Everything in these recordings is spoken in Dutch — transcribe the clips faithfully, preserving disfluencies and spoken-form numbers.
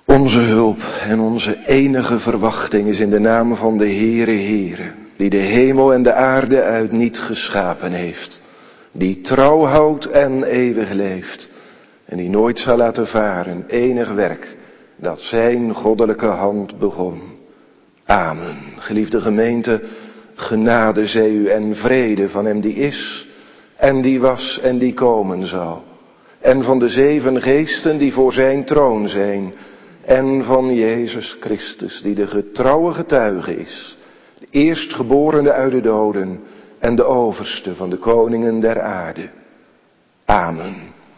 Onze hulp en onze enige verwachting is in de naam van de Heere Heere, die de hemel en de aarde uit niet geschapen heeft, die trouw houdt en eeuwig leeft, en die nooit zal laten varen enig werk dat zijn goddelijke hand begon. Amen. Geliefde gemeente, genade zij u en vrede van hem die is, en die was en die komen zal, en van de zeven geesten die voor zijn troon zijn, en van Jezus Christus, die de getrouwe getuige is, de eerstgeborene uit de doden en de overste van de koningen der aarde. Amen.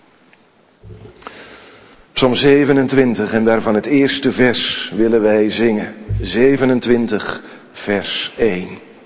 Psalm zevenentwintig, en daarvan het eerste vers willen wij zingen. zevenentwintig, vers één.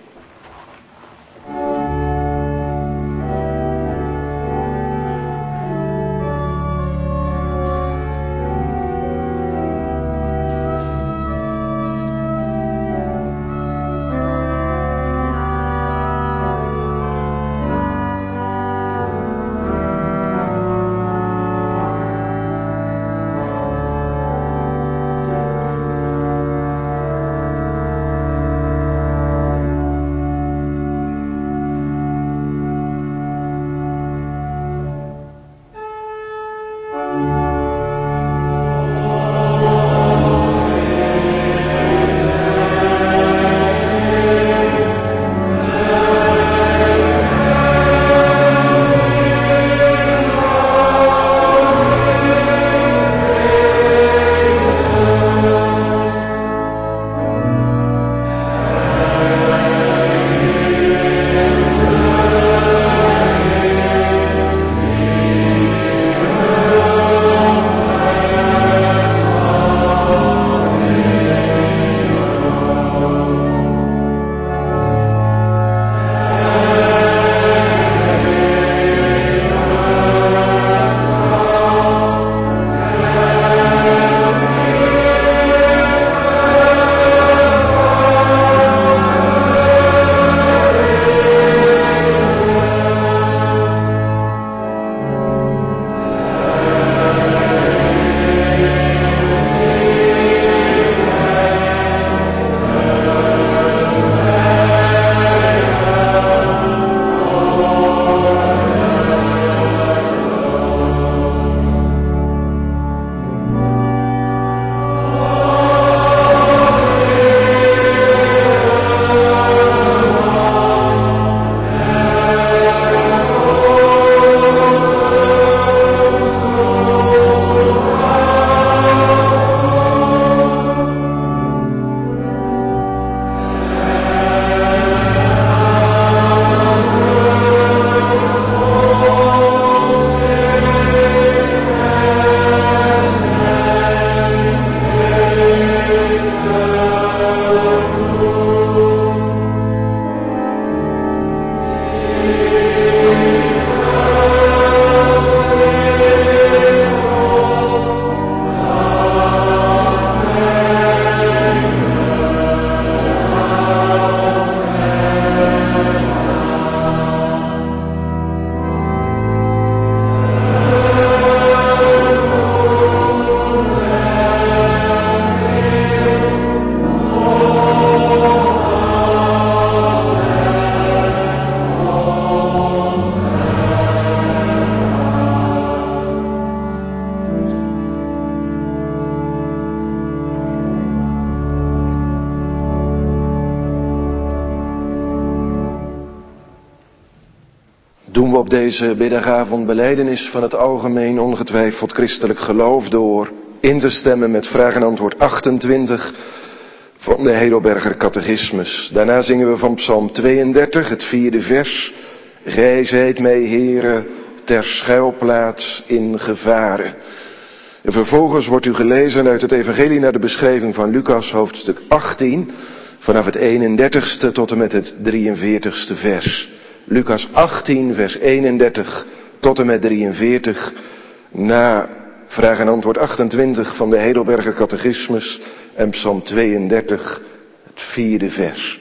Doen we op deze middagavond belijdenis van het algemeen ongetwijfeld christelijk geloof door in te stemmen met vraag en antwoord achtentwintig van de Heidelberger Catechismus. Daarna zingen we van Psalm tweeëndertig, het vierde vers. Gij zijt mij, Heere, ter schuilplaats in gevaren. En vervolgens wordt u gelezen uit het evangelie naar de beschrijving van Lucas, hoofdstuk achttien, vanaf het eenendertigste tot en met het drieënveertigste vers. Lucas achttien, vers eenendertig tot en met drieënveertig, na vraag en antwoord achtentwintig van de Heidelberger Catechismus en Psalm tweeëndertig, het vierde vers.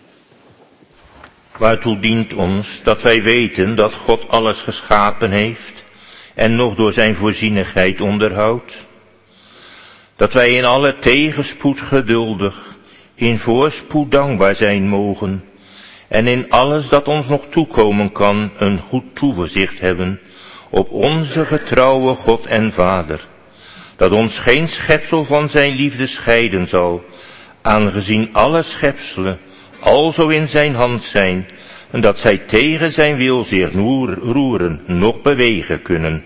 Waartoe dient ons dat wij weten dat God alles geschapen heeft en nog door zijn voorzienigheid onderhoudt? dat wij in alle tegenspoed geduldig, in voorspoed dankbaar zijn mogen, en in alles dat ons nog toekomen kan, een goed toeverzicht hebben op onze getrouwe God en Vader, dat ons geen schepsel van zijn liefde scheiden zal, aangezien alle schepselen alzo in zijn hand zijn, en dat zij tegen zijn wil zich roeren, noch bewegen kunnen.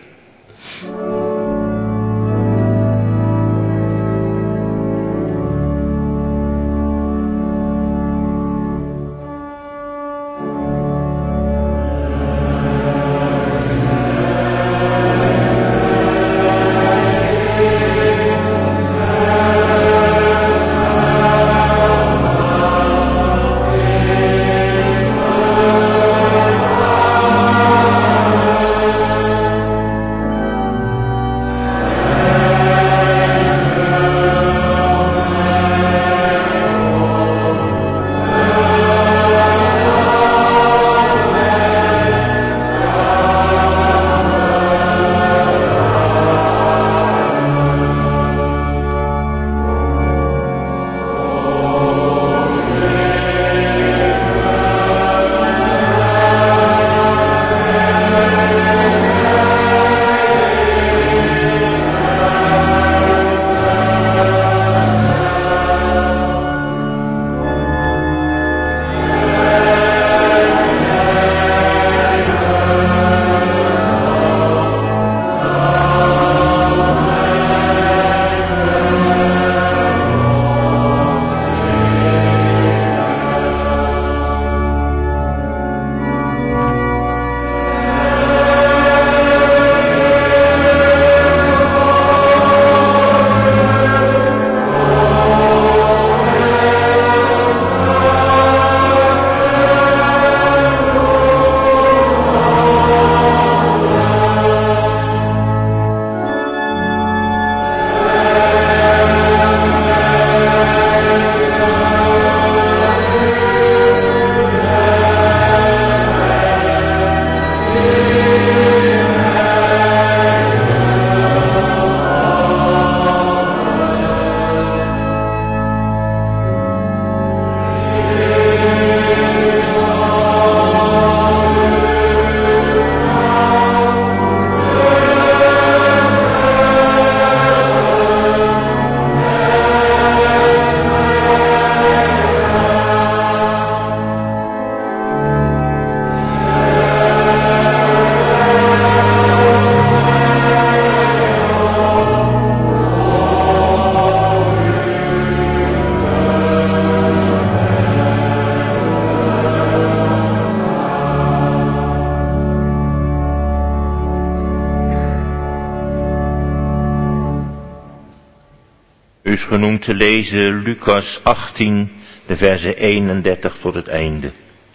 is genoemd te lezen Lucas achttien, de versen eenendertig tot het einde.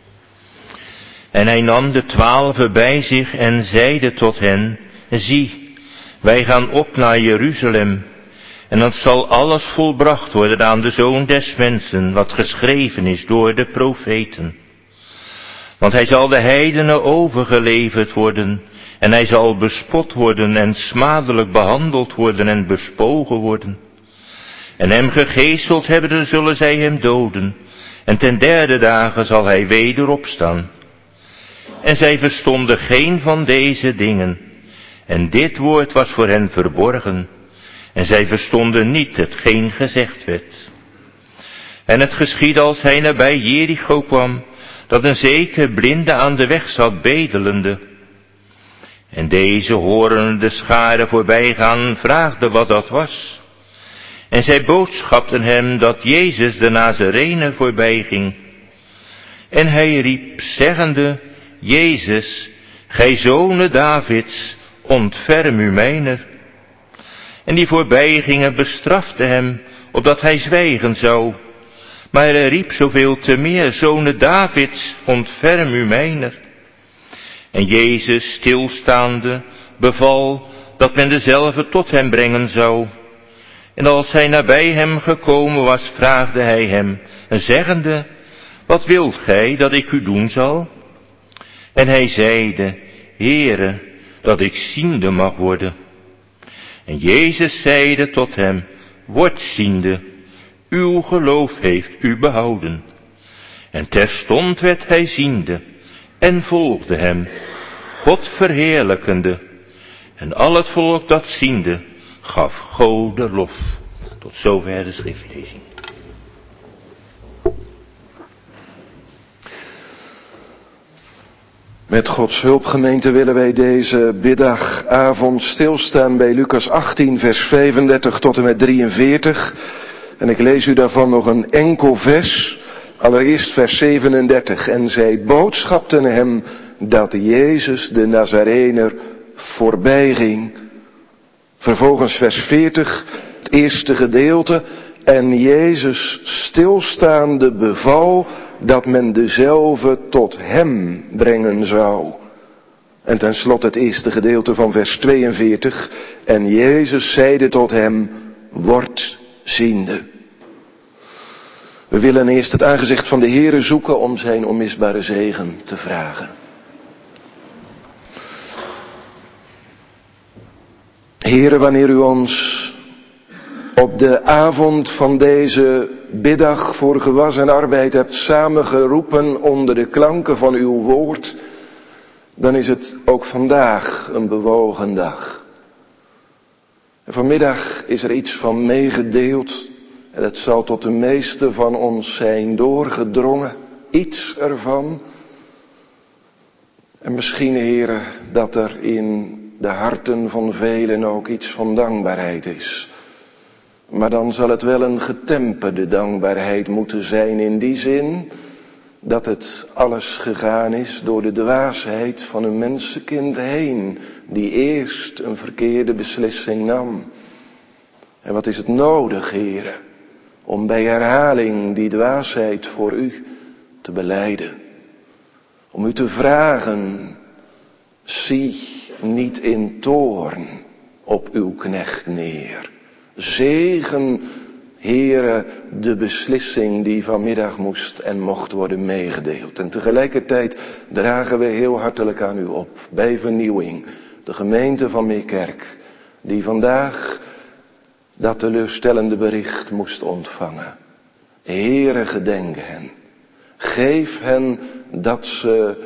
En hij nam de twaalfen bij zich en zeide tot hen, zie, wij gaan op naar Jeruzalem, en dan zal alles volbracht worden aan de Zoon des Mensen, wat geschreven is door de profeten. Want hij zal de heidenen overgeleverd worden, en hij zal bespot worden en smadelijk behandeld worden en bespogen worden. En hem gegezeld hebbende zullen zij hem doden, en ten derde dagen zal hij weder opstaan. En zij verstonden geen van deze dingen, en dit woord was voor hen verborgen, en zij verstonden niet hetgeen gezegd werd. En het geschiedde als hij nabij Jericho kwam, dat een zeker blinde aan de weg zat bedelende. En deze horende de schare voorbijgaan, vraagde wat dat was. En zij boodschapten hem dat Jezus de Nazarener voorbijging. En hij riep, zeggende, Jezus, gij zone Davids, ontferm u mijner. En die voorbijgingen bestraften hem, opdat hij zwijgen zou. Maar hij riep zoveel te meer, zone Davids, ontferm u mijner. En Jezus, stilstaande, beval dat men dezelve tot hem brengen zou. En als hij nabij hem gekomen was, vraagde hij hem, zeggende, wat wilt gij dat ik u doen zal? En hij zeide, Heere, dat ik ziende mag worden. En Jezus zeide tot hem, wordt ziende, uw geloof heeft u behouden. En terstond werd hij ziende en volgde hem, God verheerlijkende. En al het volk dat ziende, gaf Gode lof. Tot zover de schriftlezing. Met Gods hulp, gemeente, willen wij deze middagavond stilstaan bij Lucas achttien, vers vijfendertig tot en met drieënveertig. En ik lees u daarvan nog een enkel vers. Allereerst vers zevenendertig. En zij boodschapten hem dat Jezus de Nazarener voorbij ging. Vervolgens vers veertig, het eerste gedeelte. En Jezus stilstaande beval dat men dezelve tot hem brengen zou. En tenslotte het eerste gedeelte van vers tweeënveertig. En Jezus zeide tot hem, word ziende. We willen eerst het aangezicht van de Heere zoeken om zijn onmisbare zegen te vragen. Heere, wanneer u ons op de avond van deze biddag voor gewas en arbeid hebt samengeroepen onder de klanken van uw woord, dan is het ook vandaag een bewogen dag. En vanmiddag is er iets van meegedeeld en het zal tot de meeste van ons zijn doorgedrongen, iets ervan. En misschien, Heere, dat er in de harten van velen ook iets van dankbaarheid is. Maar dan zal het wel een getemperde dankbaarheid moeten zijn in die zin dat het alles gegaan is door de dwaasheid van een mensenkind heen, die eerst een verkeerde beslissing nam. En wat is het nodig, Heere, om bij herhaling die dwaasheid voor u te belijden. Om u te vragen, zie niet in toorn op uw knecht neer. Zegen, Heere, de beslissing die vanmiddag moest en mocht worden meegedeeld. En tegelijkertijd dragen we heel hartelijk aan u op, bij vernieuwing, de gemeente van Meerkerk, die vandaag dat teleurstellende bericht moest ontvangen. Heere, gedenk hen. Geef hen dat ze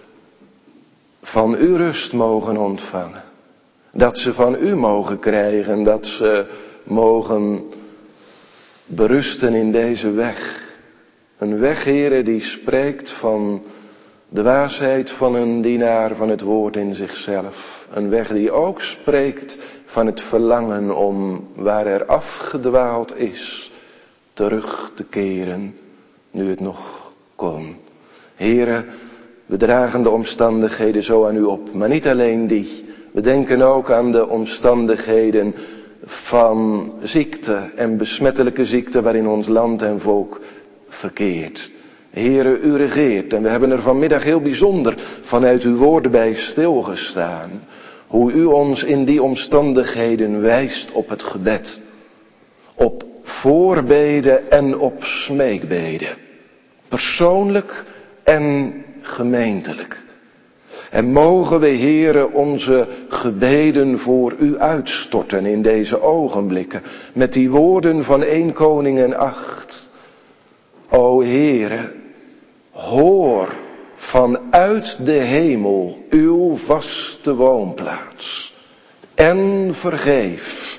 van u rust mogen ontvangen. Dat ze van u mogen krijgen, dat ze mogen berusten in deze weg. Een weg, Heere, die spreekt van de wijsheid van een dienaar van het woord in zichzelf. Een weg die ook spreekt van het verlangen om, waar er afgedwaald is, terug te keren, nu het nog kon. Heere, we dragen de omstandigheden zo aan u op, maar niet alleen die. We denken ook aan de omstandigheden van ziekte en besmettelijke ziekte waarin ons land en volk verkeert. Heere, u regeert en we hebben er vanmiddag heel bijzonder vanuit uw woorden bij stilgestaan. Hoe u ons in die omstandigheden wijst op het gebed. Op voorbeden en op smeekbeden. Persoonlijk en gemeentelijk. En mogen we, Heere, onze gebeden voor u uitstorten in deze ogenblikken. Met die woorden van Eerste Koningen acht. O Heere, hoor vanuit de hemel uw vaste woonplaats. En vergeef.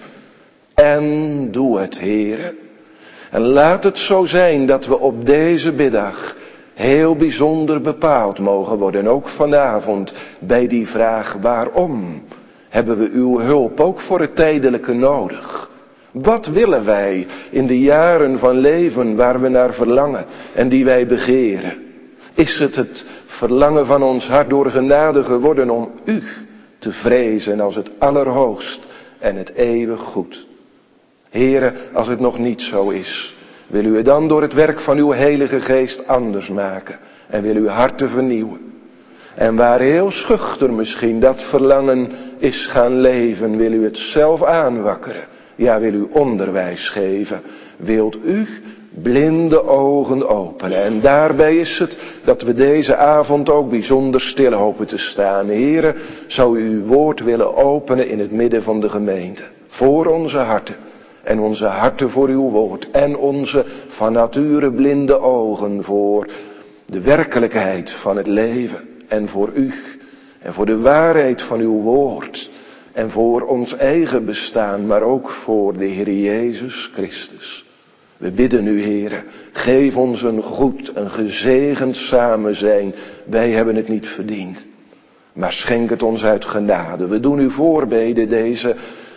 En doe het, Heere. En laat het zo zijn dat we op deze middag heel bijzonder bepaald mogen worden, ook vanavond, bij die vraag waarom hebben we uw hulp ook voor het tijdelijke nodig? Wat willen wij in de jaren van leven waar we naar verlangen en die wij begeren? Is het het verlangen van ons hart door genade geworden om u te vrezen als het allerhoogst en het eeuwig goed? Heere, als het nog niet zo is, wil u het dan door het werk van uw Heilige Geest anders maken en wil uw harten vernieuwen. En waar heel schuchter misschien dat verlangen is gaan leven, wil u het zelf aanwakkeren. Ja, wil u onderwijs geven. Wilt u blinde ogen openen. En daarbij is het dat we deze avond ook bijzonder stil hopen te staan. Heere, zou u uw woord willen openen in het midden van de gemeente. Voor onze harten. En onze harten voor uw woord. En onze van nature blinde ogen voor de werkelijkheid van het leven. En voor u. En voor de waarheid van uw woord. En voor ons eigen bestaan. Maar ook voor de Heer Jezus Christus. We bidden u, Heere, geef ons een goed, een gezegend samenzijn. Wij hebben het niet verdiend. Maar schenk het ons uit genade. We doen u voorbeden deze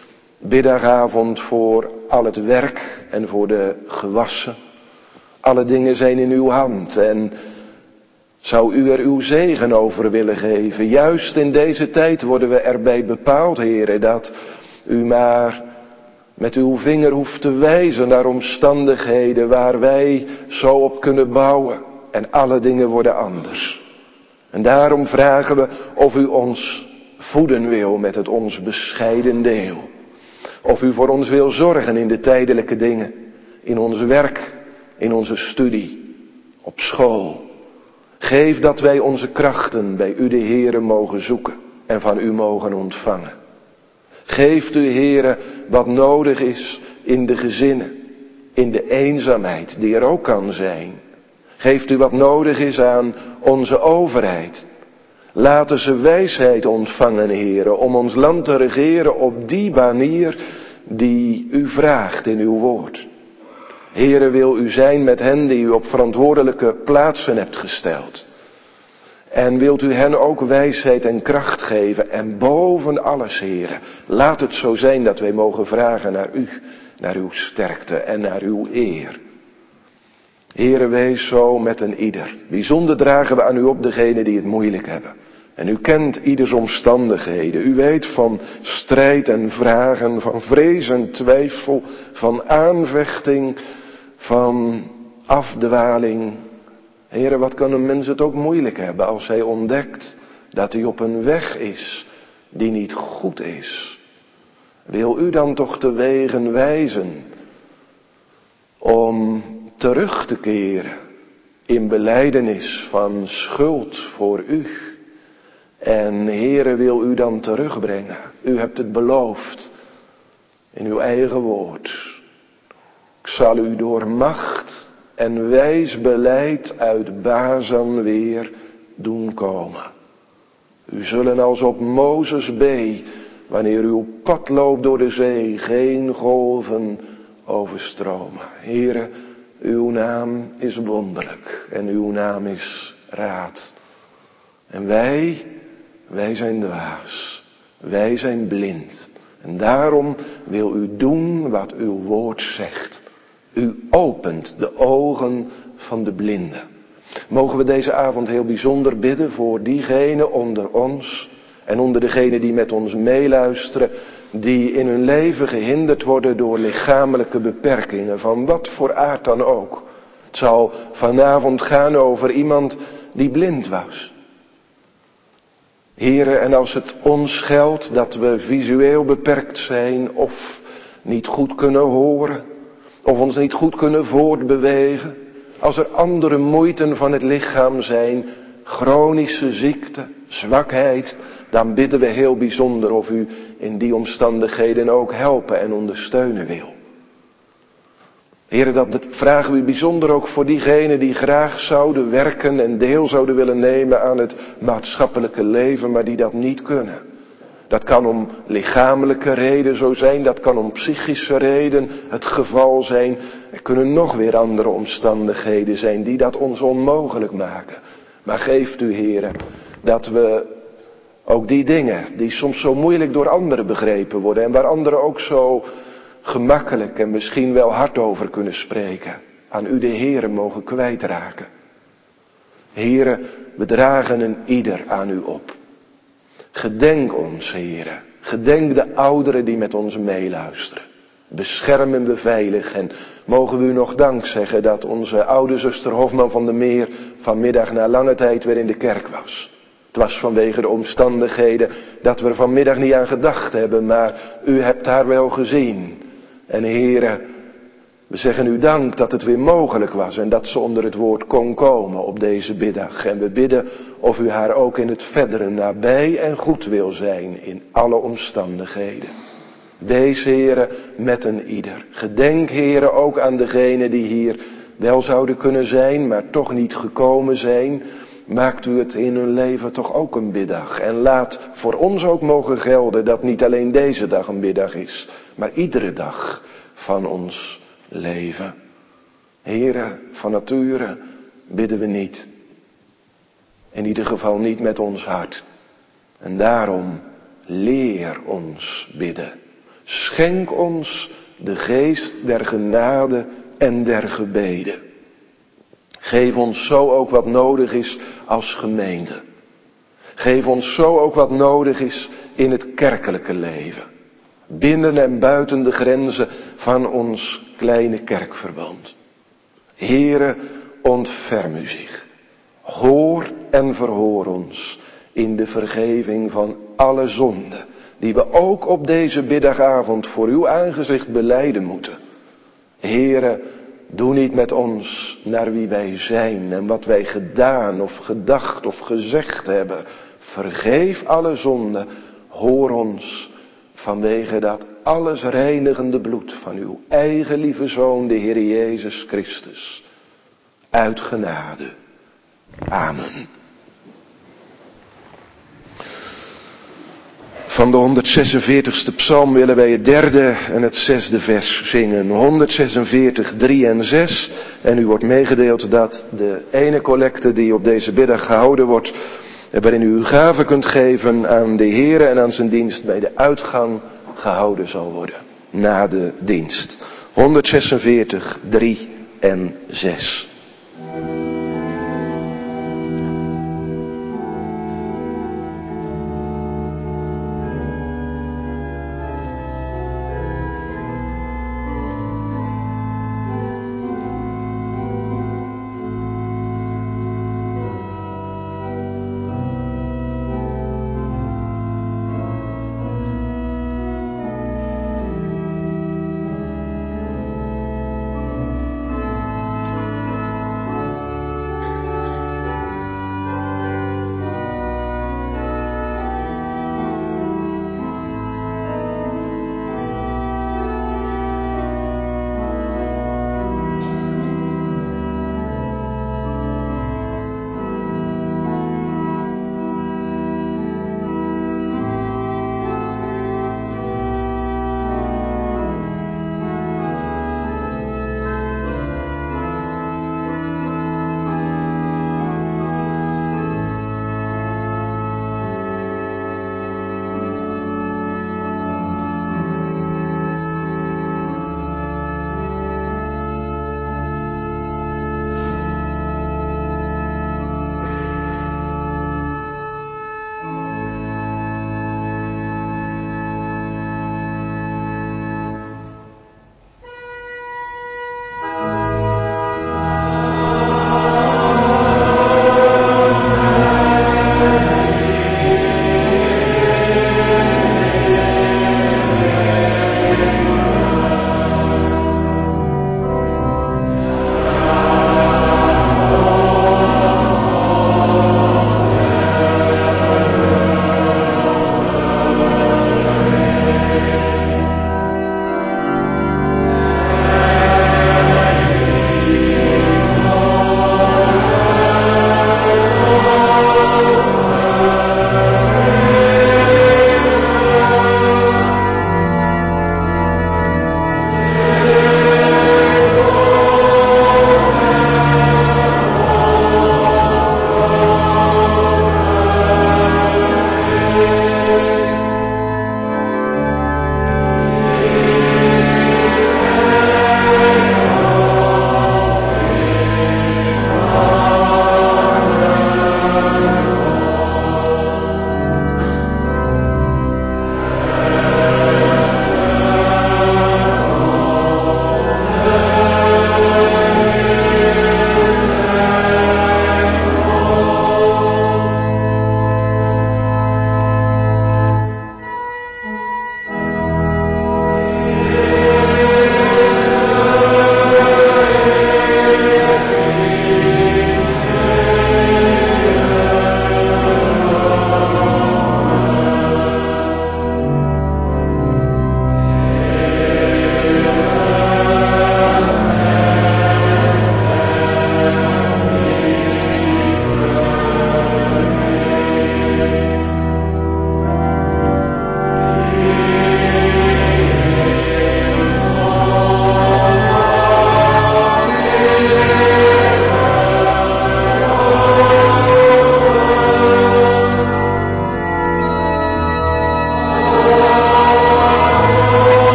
middagavond voor al het werk en voor de gewassen. Alle dingen zijn in uw hand en zou u er uw zegen over willen geven. Juist in deze tijd worden we erbij bepaald, Heere, dat u maar met uw vinger hoeft te wijzen naar omstandigheden waar wij zo op kunnen bouwen. En alle dingen worden anders. En daarom vragen we of u ons voeden wil met het ons bescheiden deel. Of u voor ons wil zorgen in de tijdelijke dingen. In ons werk, in onze studie, op school. Geef dat wij onze krachten bij u de Heere mogen zoeken en van u mogen ontvangen. Geeft u, Heere, wat nodig is in de gezinnen, in de eenzaamheid die er ook kan zijn. Geeft u wat nodig is aan onze overheid. Laten ze wijsheid ontvangen, Heere, om ons land te regeren op die manier die u vraagt in uw woord. Heere, wil u zijn met hen die u op verantwoordelijke plaatsen hebt gesteld. En wilt u hen ook wijsheid en kracht geven. En boven alles, Heere, laat het zo zijn dat wij mogen vragen naar u, naar uw sterkte en naar uw eer. Heere, wees zo met een ieder. Bijzonder dragen we aan u op degenen die het moeilijk hebben. En u kent ieders omstandigheden. U weet van strijd en vragen, van vrees en twijfel, van aanvechting, van afdwaling. Heere, wat kan een mens het ook moeilijk hebben als hij ontdekt dat hij op een weg is die niet goed is. Wil u dan toch de wegen wijzen om terug te keren in belijdenis van schuld voor u. En Heere, wil u dan terugbrengen. U hebt het beloofd in uw eigen woord. Ik zal u door macht en wijs beleid uit Bazan weer doen komen. U zullen als op Mozes Bee, wanneer uw pad loopt door de zee, geen golven overstromen. Heere, uw naam is wonderlijk en uw naam is raad. En wij, wij zijn dwaas. Wij zijn blind. En daarom wil u doen wat uw woord zegt. U opent de ogen van de blinden. Mogen we deze avond heel bijzonder bidden voor diegenen onder ons en onder degenen die met ons meeluisteren, die in hun leven gehinderd worden door lichamelijke beperkingen, van wat voor aard dan ook. Het zal vanavond gaan over iemand die blind was. Heere, en als het ons geldt dat we visueel beperkt zijn of niet goed kunnen horen, of ons niet goed kunnen voortbewegen, als er andere moeiten van het lichaam zijn, chronische ziekte, zwakheid, dan bidden we heel bijzonder of u in die omstandigheden ook helpen en ondersteunen wil. Heere, dat vragen we u bijzonder ook voor diegenen die graag zouden werken en deel zouden willen nemen aan het maatschappelijke leven, maar die dat niet kunnen. Dat kan om lichamelijke reden zo zijn, dat kan om psychische reden het geval zijn. Er kunnen nog weer andere omstandigheden zijn die dat ons onmogelijk maken. Maar geeft u, Heere, dat we ook die dingen die soms zo moeilijk door anderen begrepen worden en waar anderen ook zo gemakkelijk en misschien wel hard over kunnen spreken, aan u de Heere mogen kwijtraken. Heere, we dragen een ieder aan u op. Gedenk ons, Heere. Gedenk de ouderen die met ons meeluisteren. Bescherm en beveilig. En mogen we u nog dank zeggen dat onze oude zuster Hofman van der Meer vanmiddag na lange tijd weer in de kerk was. Het was vanwege de omstandigheden dat we er vanmiddag niet aan gedacht hebben, maar u hebt haar wel gezien. En Heere, we zeggen u dank dat het weer mogelijk was en dat ze onder het woord kon komen op deze middag. En we bidden of u haar ook in het verdere nabij en goed wil zijn in alle omstandigheden. Wees, Heere, met een ieder. Gedenk, Heere, ook aan degenen die hier wel zouden kunnen zijn, maar toch niet gekomen zijn. Maakt u het in hun leven toch ook een biddag. En laat voor ons ook mogen gelden dat niet alleen deze dag een biddag is, maar iedere dag van ons leven. Heere, van nature bidden we niet. In ieder geval niet met ons hart. En daarom leer ons bidden. Schenk ons de geest der genade en der gebeden. Geef ons zo ook wat nodig is als gemeente. Geef ons zo ook wat nodig is in het kerkelijke leven. Binnen en buiten de grenzen van ons kleine kerkverband. Heere, ontferm u zich. Hoor en verhoor ons in de vergeving van alle zonden, die we ook op deze middagavond voor uw aangezicht belijden moeten. Heere, doe niet met ons naar wie wij zijn en wat wij gedaan of gedacht of gezegd hebben. Vergeef alle zonden, hoor ons vanwege dat alles reinigende bloed van uw eigen lieve Zoon, de Heer Jezus Christus. Uit genade. Amen. Van de honderdzesenveertigste psalm willen wij het derde en het zesde vers zingen. honderdzesenveertig, drie en zes. En u wordt meegedeeld dat de ene collecte die op deze middag gehouden wordt, waarin u uw gave kunt geven aan de Heere en aan zijn dienst, bij de uitgang gehouden zal worden. Na de dienst. honderdzesenveertig, drie en zes.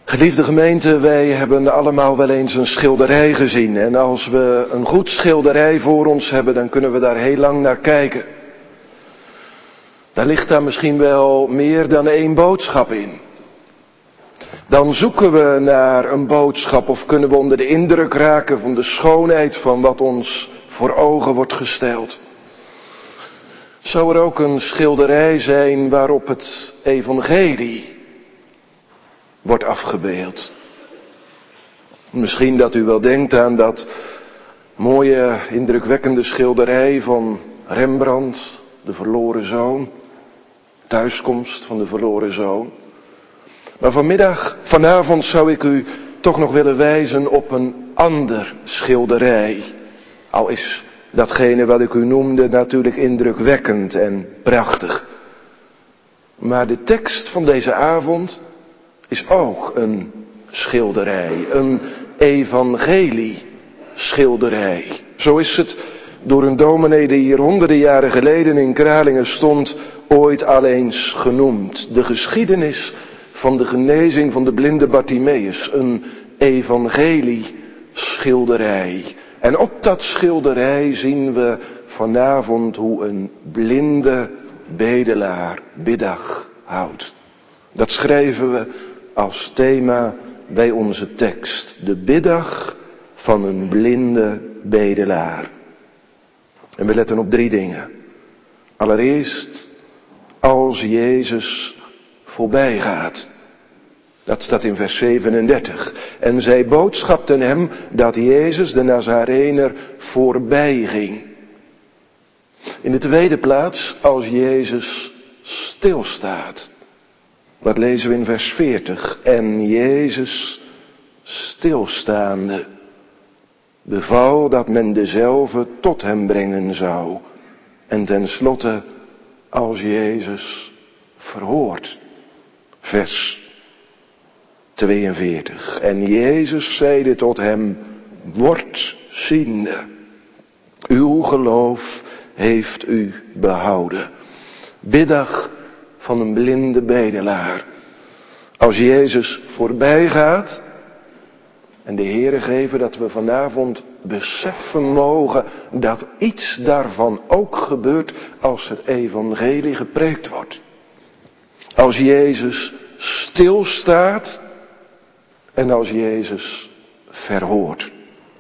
Geliefde gemeente, wij hebben allemaal wel eens een schilderij gezien. En als we een goed schilderij voor ons hebben, dan kunnen we daar heel lang naar kijken. Daar ligt daar misschien wel meer dan één boodschap in. Dan zoeken we naar een boodschap of kunnen we onder de indruk raken van de schoonheid van wat ons voor ogen wordt gesteld. Zou er ook een schilderij zijn waarop het evangelie wordt afgebeeld? Misschien dat u wel denkt aan dat mooie, indrukwekkende schilderij van Rembrandt, de verloren zoon, thuiskomst van de verloren zoon. Maar vanmiddag, vanavond zou ik u toch nog willen wijzen op een ander schilderij. Al is datgene wat ik u noemde natuurlijk indrukwekkend en prachtig. Maar de tekst van deze avond is ook een schilderij, een evangelie-schilderij. Zo is het door een dominee die hier honderden jaren geleden in Kralingen stond, ooit al eens genoemd. De geschiedenis van de genezing van de blinde Bartimeus, een evangelie-schilderij. En op dat schilderij zien we vanavond hoe een blinde bedelaar biddag houdt. Dat schrijven we als thema bij onze tekst. De biddag van een blinde bedelaar. En we letten op drie dingen. Allereerst, als Jezus voorbij gaat. Dat staat in vers zevenendertig. En zij boodschapten hem dat Jezus de Nazarener voorbij ging. In de tweede plaats, als Jezus stilstaat. Dat lezen we in vers veertig. En Jezus stilstaande beval dat men dezelve tot hem brengen zou. En tenslotte, als Jezus verhoort. Vers tweeënveertig. En Jezus zeide tot hem, word ziende. Uw geloof heeft u behouden. Biddag van een blinde bedelaar. Als Jezus voorbij gaat, en de Heere geven dat we vanavond beseffen mogen dat iets daarvan ook gebeurt als het evangelie gepreekt wordt. Als Jezus stilstaat en als Jezus verhoort.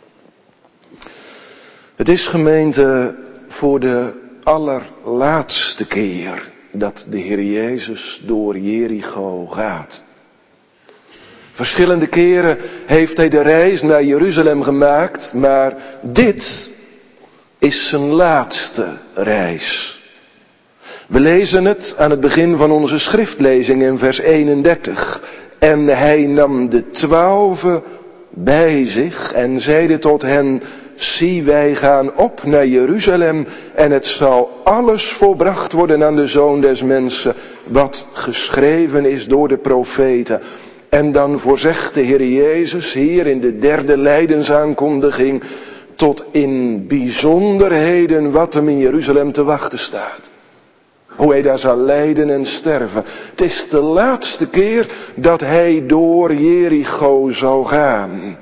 Het is, gemeente, voor de allerlaatste keer dat de Heer Jezus door Jericho gaat. Verschillende keren heeft hij de reis naar Jeruzalem gemaakt, maar dit is zijn laatste reis. We lezen het aan het begin van onze schriftlezing in vers eenendertig. En hij nam de twaalve bij zich en zeide tot hen, zie, wij gaan op naar Jeruzalem en het zal alles volbracht worden aan de Zoon des Mensen, wat geschreven is door de profeten. En dan voorzegt de Heer Jezus hier in de derde lijdensaankondiging tot in bijzonderheden wat hem in Jeruzalem te wachten staat. Hoe hij daar zal lijden en sterven. Het is de laatste keer dat hij door Jericho zal gaan.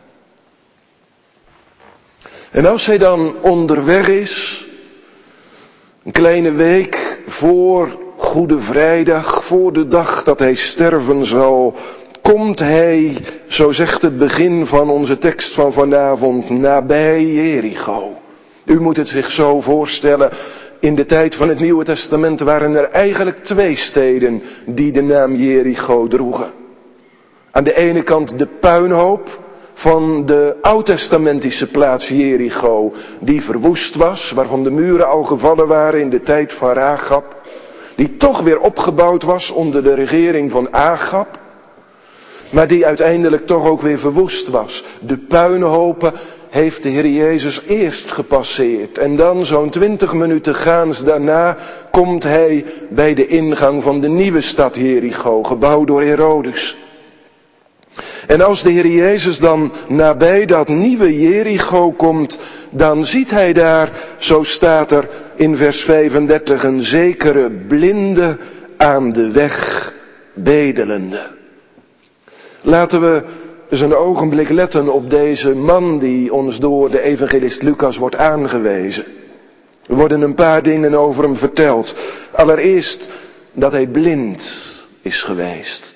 En als hij dan onderweg is, een kleine week voor Goede Vrijdag, voor de dag dat hij sterven zal, komt hij, zo zegt het begin van onze tekst van vanavond, nabij Jericho. U moet het zich zo voorstellen, in de tijd van het Nieuwe Testament waren er eigenlijk twee steden die de naam Jericho droegen. Aan de ene kant de puinhoop van de oud-testamentische plaats Jericho, die verwoest was, waarvan de muren al gevallen waren in de tijd van Rahab, die toch weer opgebouwd was onder de regering van Agab, maar die uiteindelijk toch ook weer verwoest was. De puinhopen heeft de Heer Jezus eerst gepasseerd en dan zo'n twintig minuten gaans daarna komt hij bij de ingang van de nieuwe stad Jericho, gebouwd door Herodes. En als de Heer Jezus dan nabij dat nieuwe Jericho komt, dan ziet hij daar, zo staat er in vers vijfendertig, een zekere blinde aan de weg bedelende. Laten we eens een ogenblik letten op deze man die ons door de evangelist Lucas wordt aangewezen. Er worden een paar dingen over hem verteld. Allereerst dat hij blind is geweest.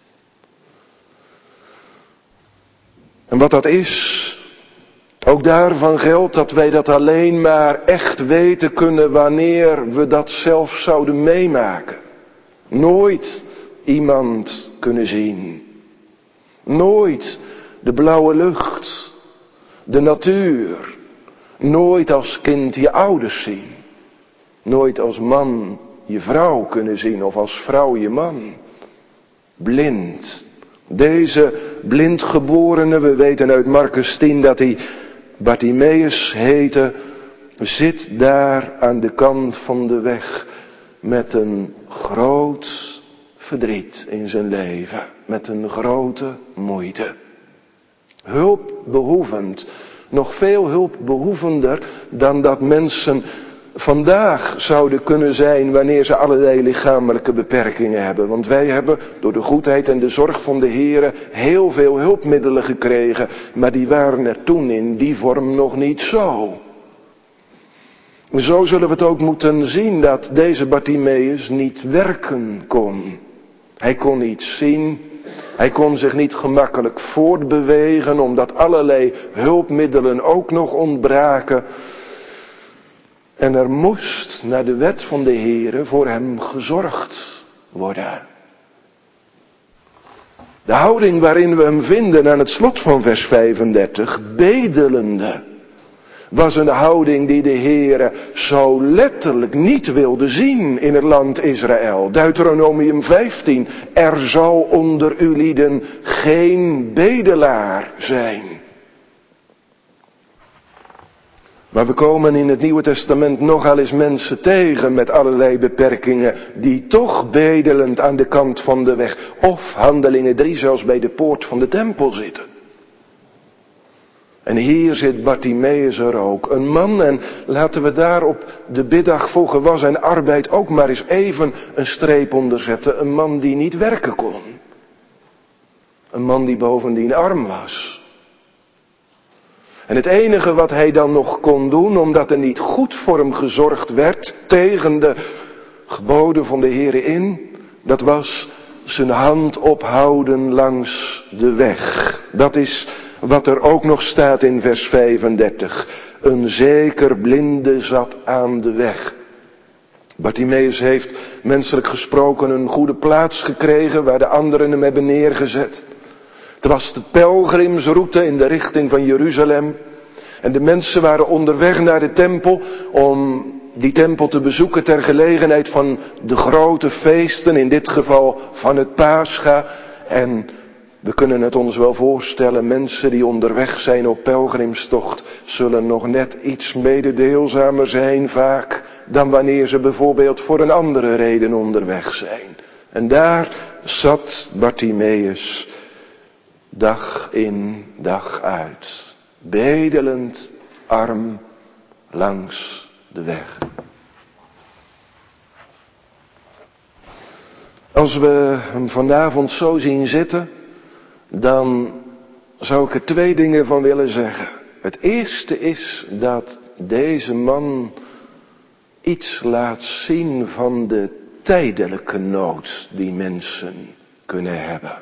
En wat dat is, ook daarvan geldt dat wij dat alleen maar echt weten kunnen wanneer we dat zelf zouden meemaken. Nooit iemand kunnen zien. Nooit de blauwe lucht, de natuur. Nooit als kind je ouders zien. Nooit als man je vrouw kunnen zien of als vrouw je man. Blind. Deze blindgeborene, we weten uit Marcus tien dat hij Bartimeus heette, zit daar aan de kant van de weg met een groot verdriet in zijn leven. Met een grote moeite. Hulpbehoevend. Nog veel hulpbehoevender dan dat mensen vandaag zouden kunnen zijn wanneer ze allerlei lichamelijke beperkingen hebben. Want wij hebben door de goedheid en de zorg van de Heere heel veel hulpmiddelen gekregen. Maar die waren er toen in die vorm nog niet zo. Zo zullen we het ook moeten zien dat deze Bartimeus niet werken kon. Hij kon niet zien. Hij kon zich niet gemakkelijk voortbewegen omdat allerlei hulpmiddelen ook nog ontbraken. En er moest naar de wet van de Heere voor hem gezorgd worden. De houding waarin we hem vinden aan het slot van vers vijfendertig, bedelende, was een houding die de Heere zo letterlijk niet wilde zien in het land Israël. Deuteronomium vijftien, er zal onder uw lieden geen bedelaar zijn. Maar we komen in het Nieuwe Testament nogal eens mensen tegen met allerlei beperkingen die toch bedelend aan de kant van de weg of Handelingen drie zelfs bij de poort van de tempel zitten. En hier zit Bartimeus er ook, een man, en laten we daar op de biddag voor gewas en arbeid ook maar eens even een streep onder zetten. Een man die niet werken kon. Een man die bovendien arm was. En het enige wat hij dan nog kon doen, omdat er niet goed voor hem gezorgd werd tegen de geboden van de Heere in, dat was zijn hand ophouden langs de weg. Dat is wat er ook nog staat in vers vijfendertig. Een zeker blinde zat aan de weg. Bartimeus heeft menselijk gesproken een goede plaats gekregen waar de anderen hem hebben neergezet. Het was de pelgrimsroute in de richting van Jeruzalem. En de mensen waren onderweg naar de tempel om die tempel te bezoeken ter gelegenheid van de grote feesten, in dit geval van het Pascha. En we kunnen het ons wel voorstellen, mensen die onderweg zijn op pelgrimstocht zullen nog net iets mededeelzamer zijn vaak dan wanneer ze bijvoorbeeld voor een andere reden onderweg zijn. En daar zat Bartimeus dag in dag uit, bedelend arm langs de weg. Als we hem vanavond zo zien zitten, dan zou ik er twee dingen van willen zeggen. Het eerste is dat deze man iets laat zien van de tijdelijke nood die mensen kunnen hebben.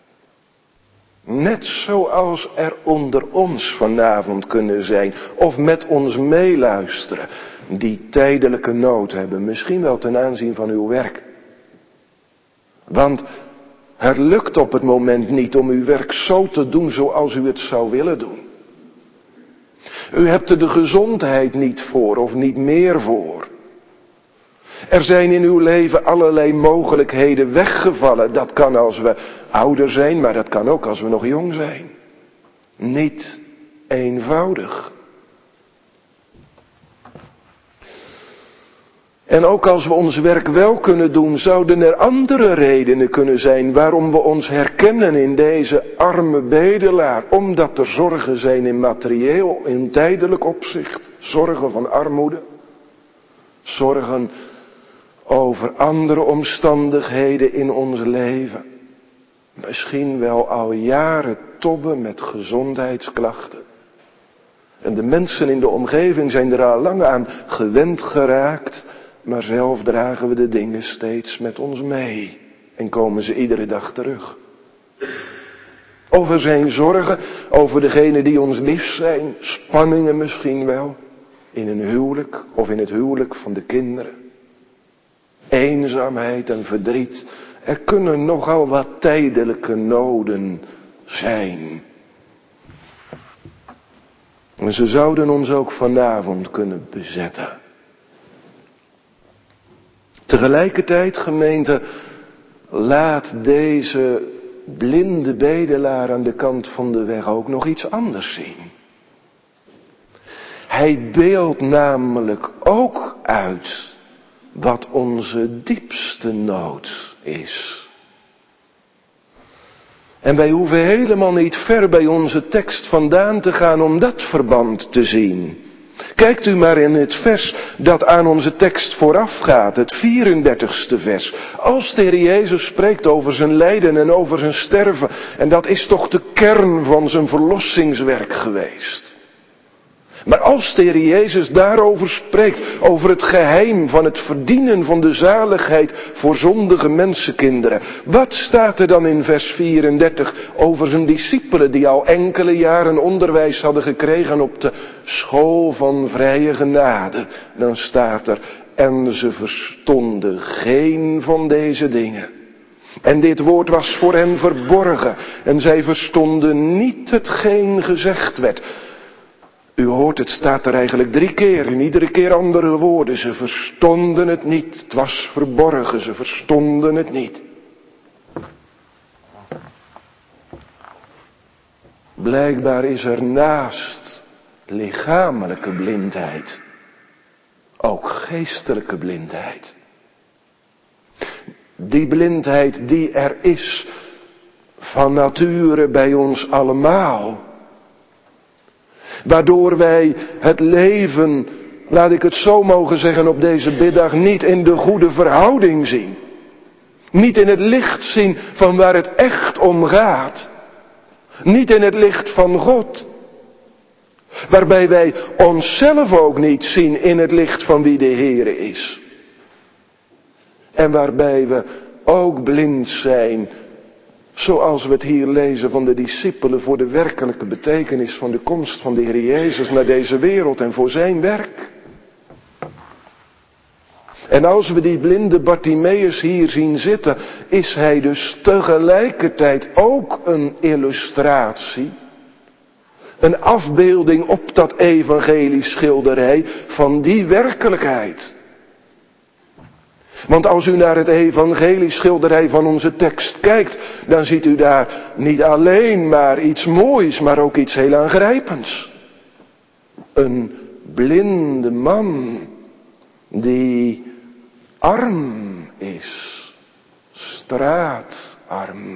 Net zoals er onder ons vanavond kunnen zijn, of met ons meeluisteren, die tijdelijke nood hebben, misschien wel ten aanzien van uw werk. Want het lukt op het moment niet om uw werk zo te doen zoals u het zou willen doen. U hebt er de gezondheid niet voor of niet meer voor. Er zijn in uw leven allerlei mogelijkheden weggevallen. Dat kan als we ouder zijn, maar dat kan ook als we nog jong zijn. Niet eenvoudig. En ook als we ons werk wel kunnen doen, zouden er andere redenen kunnen zijn waarom we ons herkennen in deze arme bedelaar. Omdat er zorgen zijn in materieel, in tijdelijk opzicht. Zorgen van armoede. Zorgen over andere omstandigheden in ons leven. misschien wel al jaren tobben met gezondheidsklachten. En de mensen in de omgeving zijn er al lang aan gewend geraakt, maar zelf dragen we de dingen steeds met ons mee en komen ze iedere dag terug. Of er zijn zorgen over degenen die ons lief zijn, spanningen misschien wel, in een huwelijk of in het huwelijk van de kinderen. Eenzaamheid en verdriet, er kunnen nogal wat tijdelijke noden zijn. En ze zouden ons ook vanavond kunnen bezetten. Tegelijkertijd, gemeente, laat deze blinde bedelaar aan de kant van de weg ook nog iets anders zien. Hij beeldt namelijk ook uit wat onze diepste nood is. En wij hoeven helemaal niet ver bij onze tekst vandaan te gaan om dat verband te zien. Kijkt u maar in het vers dat aan onze tekst voorafgaat, het vierendertigste vers. Als de Heer Jezus spreekt over zijn lijden en over zijn sterven, en dat is toch de kern van zijn verlossingswerk geweest. Maar als de Heer Jezus daarover spreekt, over het geheim van het verdienen van de zaligheid voor zondige mensenkinderen, wat staat er dan in vers vierendertig over zijn discipelen die al enkele jaren onderwijs hadden gekregen op de school van vrije genade? Dan staat er, en ze verstonden geen van deze dingen. En dit woord was voor hen verborgen en zij verstonden niet hetgeen gezegd werd. U hoort, het staat er eigenlijk drie keer, in iedere keer andere woorden. Ze verstonden het niet, het was verborgen, ze verstonden het niet. Blijkbaar is er naast lichamelijke blindheid ook geestelijke blindheid. Die blindheid die er is van nature bij ons allemaal. Waardoor wij het leven, laat ik het zo mogen zeggen op deze biddag, niet in de goede verhouding zien. Niet in het licht zien van waar het echt om gaat. Niet in het licht van God. Waarbij wij onszelf ook niet zien in het licht van wie de Heere is. En waarbij we ook blind zijn, zoals we het hier lezen van de discipelen, voor de werkelijke betekenis van de komst van de Heer Jezus naar deze wereld en voor zijn werk. En als we die blinde Bartimeus hier zien zitten, is hij dus tegelijkertijd ook een illustratie, een afbeelding op dat evangelieschilderij van die werkelijkheid. Want als u naar het evangelieschilderij van onze tekst kijkt, dan ziet u daar niet alleen maar iets moois, maar ook iets heel aangrijpends. Een blinde man die arm is, straatarm.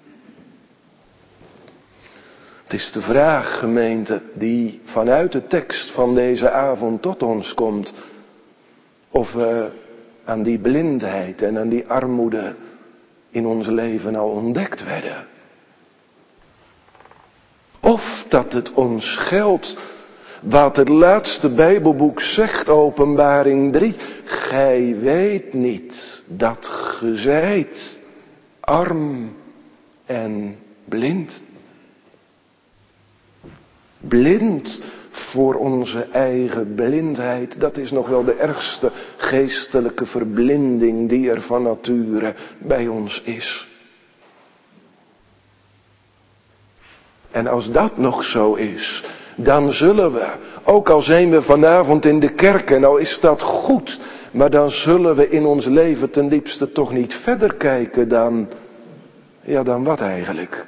Het is de vraag, gemeente, die vanuit de tekst van deze avond tot ons komt, of we aan die blindheid en aan die armoede in ons leven al ontdekt werden. Of dat het ons geldt wat het laatste Bijbelboek zegt, Openbaring drie. Gij weet niet dat ge zijt arm en blind. Blind voor onze eigen blindheid, dat is nog wel de ergste geestelijke verblinding die er van nature bij ons is. En als dat nog zo is, dan zullen we, ook al zijn we vanavond in de kerk en al is dat goed, maar dan zullen we in ons leven ten diepste toch niet verder kijken dan, ja dan wat eigenlijk?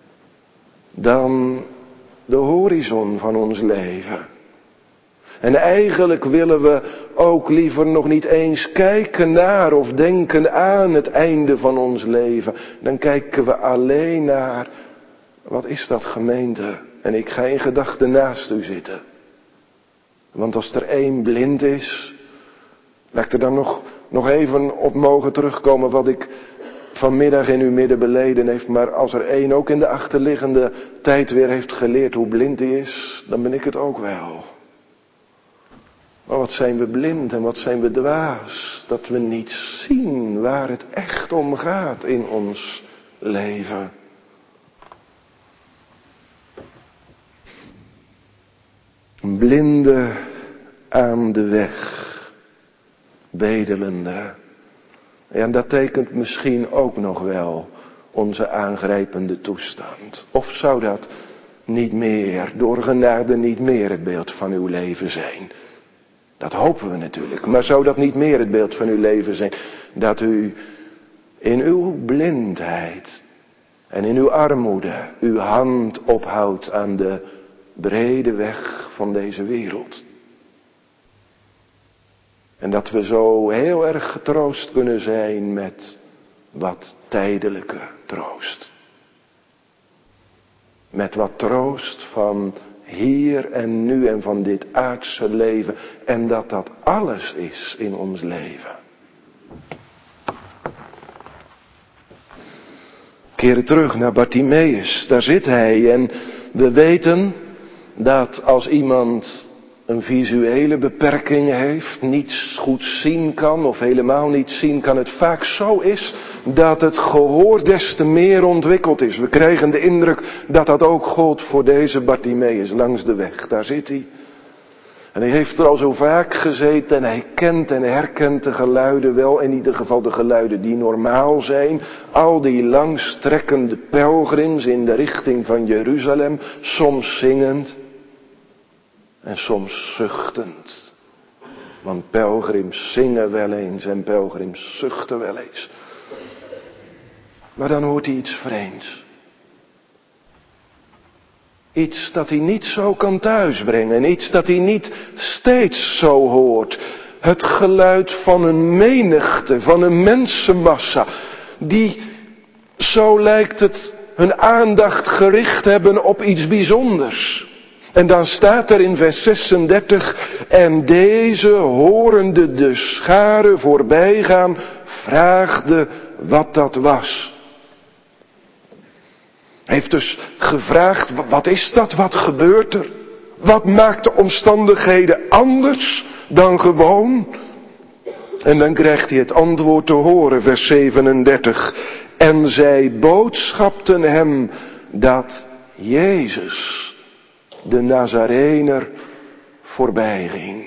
Dan de horizon van ons leven. En eigenlijk willen we ook liever nog niet eens kijken naar of denken aan het einde van ons leven. Dan kijken we alleen naar, wat is dat gemeente? En ik ga in gedachten naast u zitten. Want als er één blind is, laat ik er dan nog, nog even op mogen terugkomen wat ik vanmiddag in uw midden beleden heeft, maar als er één ook in de achterliggende tijd weer heeft geleerd hoe blind hij is, dan ben ik het ook wel. Maar wat zijn we blind en wat zijn we dwaas, dat we niet zien waar het echt om gaat in ons leven. Een blinde aan de weg, bedelende. Ja, en dat tekent misschien ook nog wel onze aangrijpende toestand. Of zou dat niet meer, door genade niet meer het beeld van uw leven zijn? Dat hopen we natuurlijk. Maar zou dat niet meer het beeld van uw leven zijn? Dat u in uw blindheid en in uw armoede uw hand ophoudt aan de brede weg van deze wereld. En dat we zo heel erg getroost kunnen zijn met wat tijdelijke troost. Met wat troost van hier en nu en van dit aardse leven. En dat dat alles is in ons leven. Keren terug naar Bartimeus, daar zit hij. En we weten dat als iemand een visuele beperking heeft, niets goed zien kan of helemaal niet zien kan, het vaak zo is dat het gehoor des te meer ontwikkeld is. We krijgen de indruk dat dat ook gold voor deze Bartimeus langs de weg. Daar zit hij. En hij heeft er al zo vaak gezeten en hij kent en herkent de geluiden wel, in ieder geval de geluiden die normaal zijn. Al die langstrekkende pelgrims in de richting van Jeruzalem, soms zingend en soms zuchtend. Want pelgrims zingen wel eens en pelgrims zuchten wel eens. Maar dan hoort hij iets vreemds. Iets dat hij niet zo kan thuisbrengen. Iets dat hij niet steeds zo hoort. Het geluid van een menigte, van een mensenmassa. Die, zo lijkt het, hun aandacht gericht hebben op iets bijzonders. En dan staat er in vers zesendertig. En deze, horende de schare voorbijgaan, vraagde wat dat was. Hij heeft dus gevraagd, wat is dat, wat gebeurt er? Wat maakt de omstandigheden anders dan gewoon? En dan krijgt hij het antwoord te horen, vers zevenendertig. En zij boodschapten hem dat Jezus, de Nazarener, voorbij ging.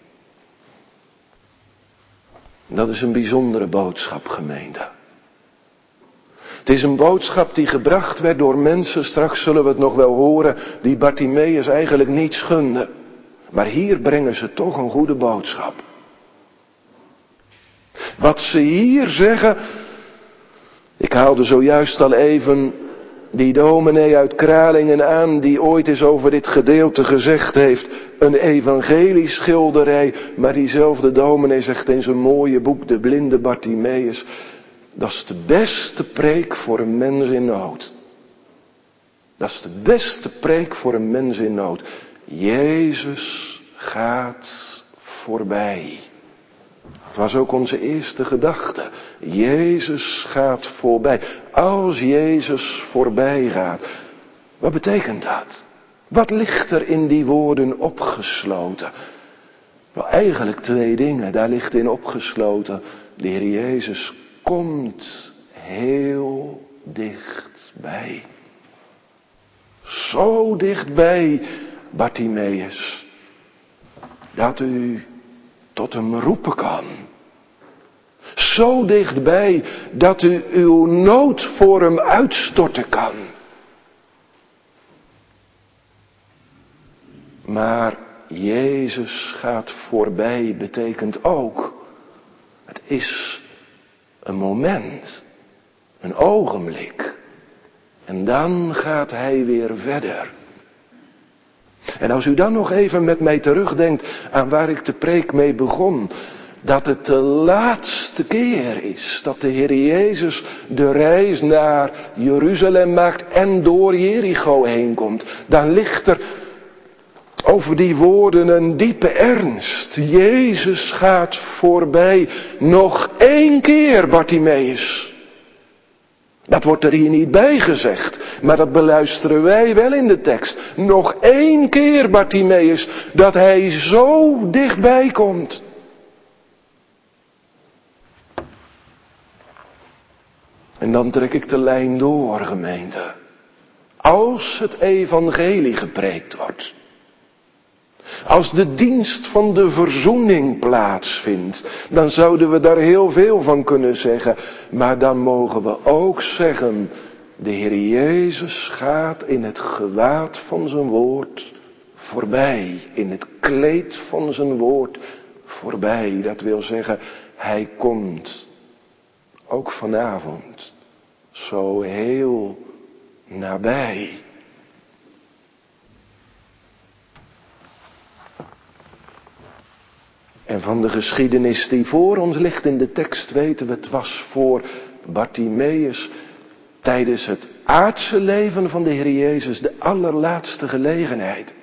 Dat is een bijzondere boodschap, gemeente. Het is een boodschap die gebracht werd door mensen, straks zullen we het nog wel horen, die Bartimeus eigenlijk niets gunden. Maar hier brengen ze toch een goede boodschap. Wat ze hier zeggen, ik haalde zojuist al even die dominee uit Kralingen aan, die ooit eens over dit gedeelte gezegd heeft, een evangelieschilderij, maar diezelfde dominee zegt in zijn mooie boek, De blinde Bartimeus, dat is de beste preek voor een mens in nood. Dat is de beste preek voor een mens in nood. Jezus gaat voorbij. Het was ook onze eerste gedachte. Jezus gaat voorbij. Als Jezus voorbij gaat. Wat betekent dat? Wat ligt er in die woorden opgesloten? Wel, eigenlijk twee dingen. Daar ligt in opgesloten. De Heer Jezus komt heel dichtbij. Zo dichtbij, Bartimeus, dat u tot hem roepen kan. Zo dichtbij dat u uw nood voor hem uitstorten kan. Maar Jezus gaat voorbij betekent ook, het is een moment, een ogenblik. En dan gaat hij weer verder. En als u dan nog even met mij terugdenkt aan waar ik de preek mee begon. Dat het de laatste keer is dat de Heer Jezus de reis naar Jeruzalem maakt en door Jericho heen komt. Dan ligt er over die woorden een diepe ernst. Jezus gaat voorbij. Nog één keer, Bartimeus. Dat wordt er hier niet bij gezegd, maar dat beluisteren wij wel in de tekst. Nog één keer, Bartimeus, dat hij zo dichtbij komt. En dan trek ik de lijn door, gemeente. Als het evangelie gepreekt wordt, als de dienst van de verzoening plaatsvindt, dan zouden we daar heel veel van kunnen zeggen. Maar dan mogen we ook zeggen, de Heer Jezus gaat in het gewaad van zijn woord voorbij. In het kleed van zijn woord voorbij. Dat wil zeggen, hij komt ook vanavond zo heel nabij. En van de geschiedenis die voor ons ligt in de tekst weten we, het was voor Bartimeus tijdens het aardse leven van de Heer Jezus de allerlaatste gelegenheid.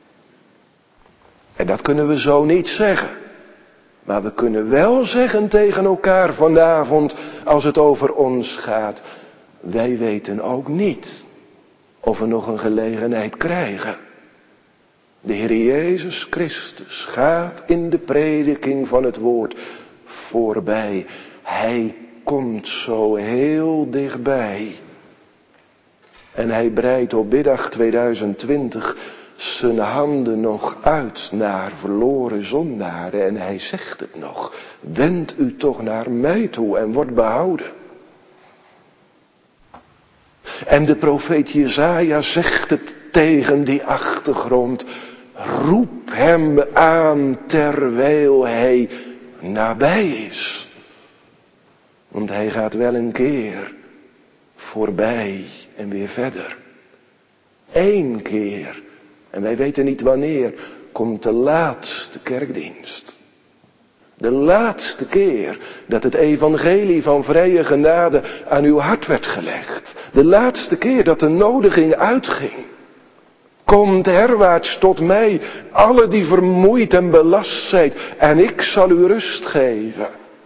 En dat kunnen we zo niet zeggen. Maar we kunnen wel zeggen tegen elkaar vanavond, als het over ons gaat, wij weten ook niet of we nog een gelegenheid krijgen. De Heer Jezus Christus gaat in de prediking van het woord voorbij. Hij komt zo heel dichtbij. En hij breidt op middag tweeduizend twintig zijn handen nog uit naar verloren zondaren. En hij zegt het nog, wend u toch naar mij toe en word behouden. En de profeet Jesaja zegt het tegen die achtergrond. Roep hem aan terwijl hij nabij is. Want hij gaat wel een keer voorbij en weer verder. Eén keer, en wij weten niet wanneer, komt de laatste kerkdienst. De laatste keer dat het evangelie van vrije genade aan uw hart werd gelegd. De laatste keer dat de nodiging uitging. Komt herwaarts tot mij, alle die vermoeid en belast zijt, en ik zal u rust geven.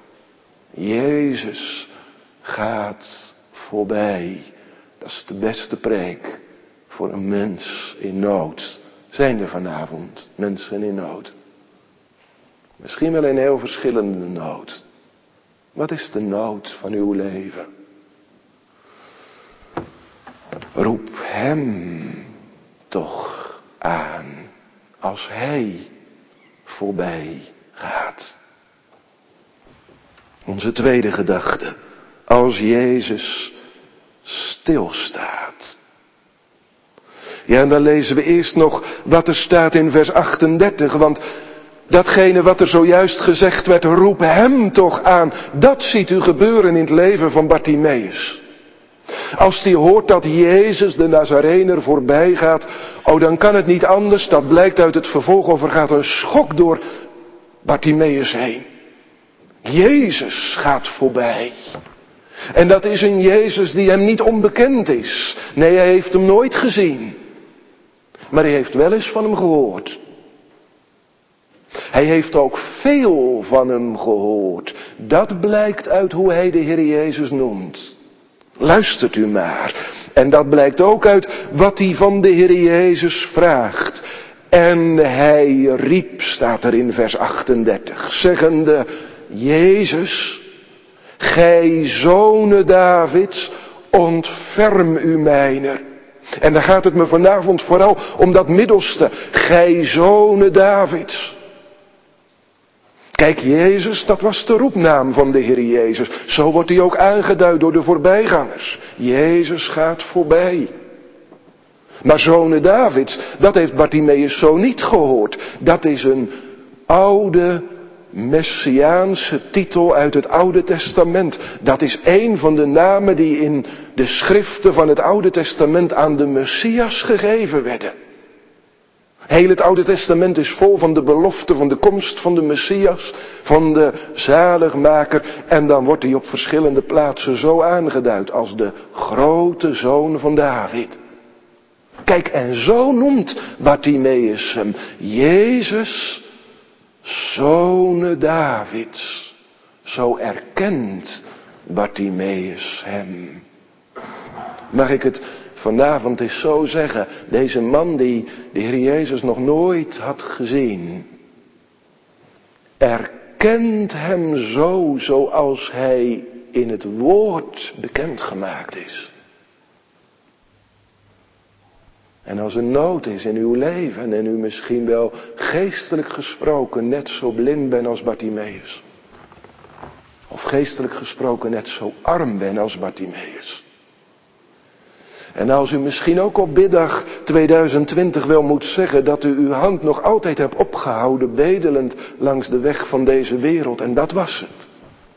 Jezus gaat voorbij. Dat is de beste preek voor een mens in nood. Zijn er vanavond mensen in nood? Misschien wel in heel verschillende nood. Wat is de nood van uw leven? Roep hem toch aan als hij voorbij gaat. Onze tweede gedachte. Als Jezus stilstaat. Ja, en dan lezen we eerst nog wat er staat in vers achtendertig. Want datgene wat er zojuist gezegd werd, roep hem toch aan. Dat ziet u gebeuren in het leven van Bartimeus. Als hij hoort dat Jezus de Nazarener voorbij gaat, oh dan kan het niet anders, dat blijkt uit het vervolg, of er gaat een schok door Bartimeus heen. Jezus gaat voorbij. En dat is een Jezus die hem niet onbekend is. Nee, hij heeft hem nooit gezien. Maar hij heeft wel eens van hem gehoord. Hij heeft ook veel van hem gehoord. Dat blijkt uit hoe hij de Heer Jezus noemt. Luistert u maar. En dat blijkt ook uit wat hij van de Heer Jezus vraagt. En hij riep, staat er in vers achtendertig, zeggende, Jezus, gij zone Davids, ontferm u mijner. En dan gaat het me vanavond vooral om dat middelste, gij zone Davids. Kijk, Jezus, dat was de roepnaam van de Heer Jezus. Zo wordt hij ook aangeduid door de voorbijgangers. Jezus gaat voorbij. Maar zone Davids, dat heeft Bartimeus zo niet gehoord. Dat is een oude messiaanse titel uit het Oude Testament. Dat is een van de namen die in de schriften van het Oude Testament aan de Messias gegeven werden. Heel het Oude Testament is vol van de belofte van de komst van de Messias, van de zaligmaker. En dan wordt hij op verschillende plaatsen zo aangeduid als de grote zoon van David. Kijk, en zo noemt Bartimeus hem. Jezus, zone Davids. Zo erkent Bartimeus hem. Mag ik het vanavond eens zo zeggen? Deze man die de Heer Jezus nog nooit had gezien, erkent hem zo zoals hij in het woord bekendgemaakt is. En als er nood is in uw leven en u misschien wel geestelijk gesproken net zo blind bent als Bartimeus. Of geestelijk gesproken net zo arm bent als Bartimeus. En als u misschien ook op biddag tweeduizend twintig wel moet zeggen dat u uw hand nog altijd hebt opgehouden bedelend langs de weg van deze wereld. En dat was het.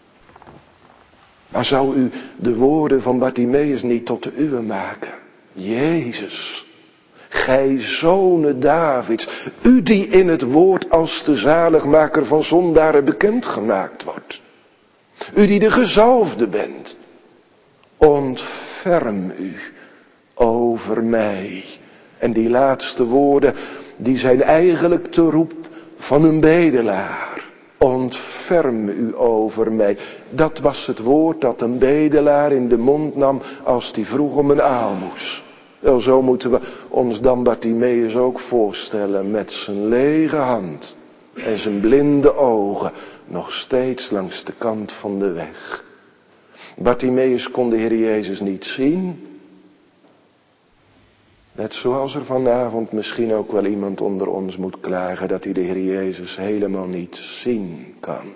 Maar zou u de woorden van Bartimeus niet tot de uwe maken? Jezus, gij zonen Davids, u die in het woord als de zaligmaker van zondaren bekendgemaakt wordt. U die de gezalfde bent, ontferm u over mij. En die laatste woorden, die zijn eigenlijk de roep van een bedelaar. Ontferm u over mij. Dat was het woord dat een bedelaar in de mond nam als die vroeg om een aalmoes. Wel, zo moeten we ons dan Bartimeus ook voorstellen met zijn lege hand en zijn blinde ogen nog steeds langs de kant van de weg. Bartimeus kon de Heer Jezus niet zien. Net zoals er vanavond misschien ook wel iemand onder ons moet klagen dat hij de Heer Jezus helemaal niet zien kan.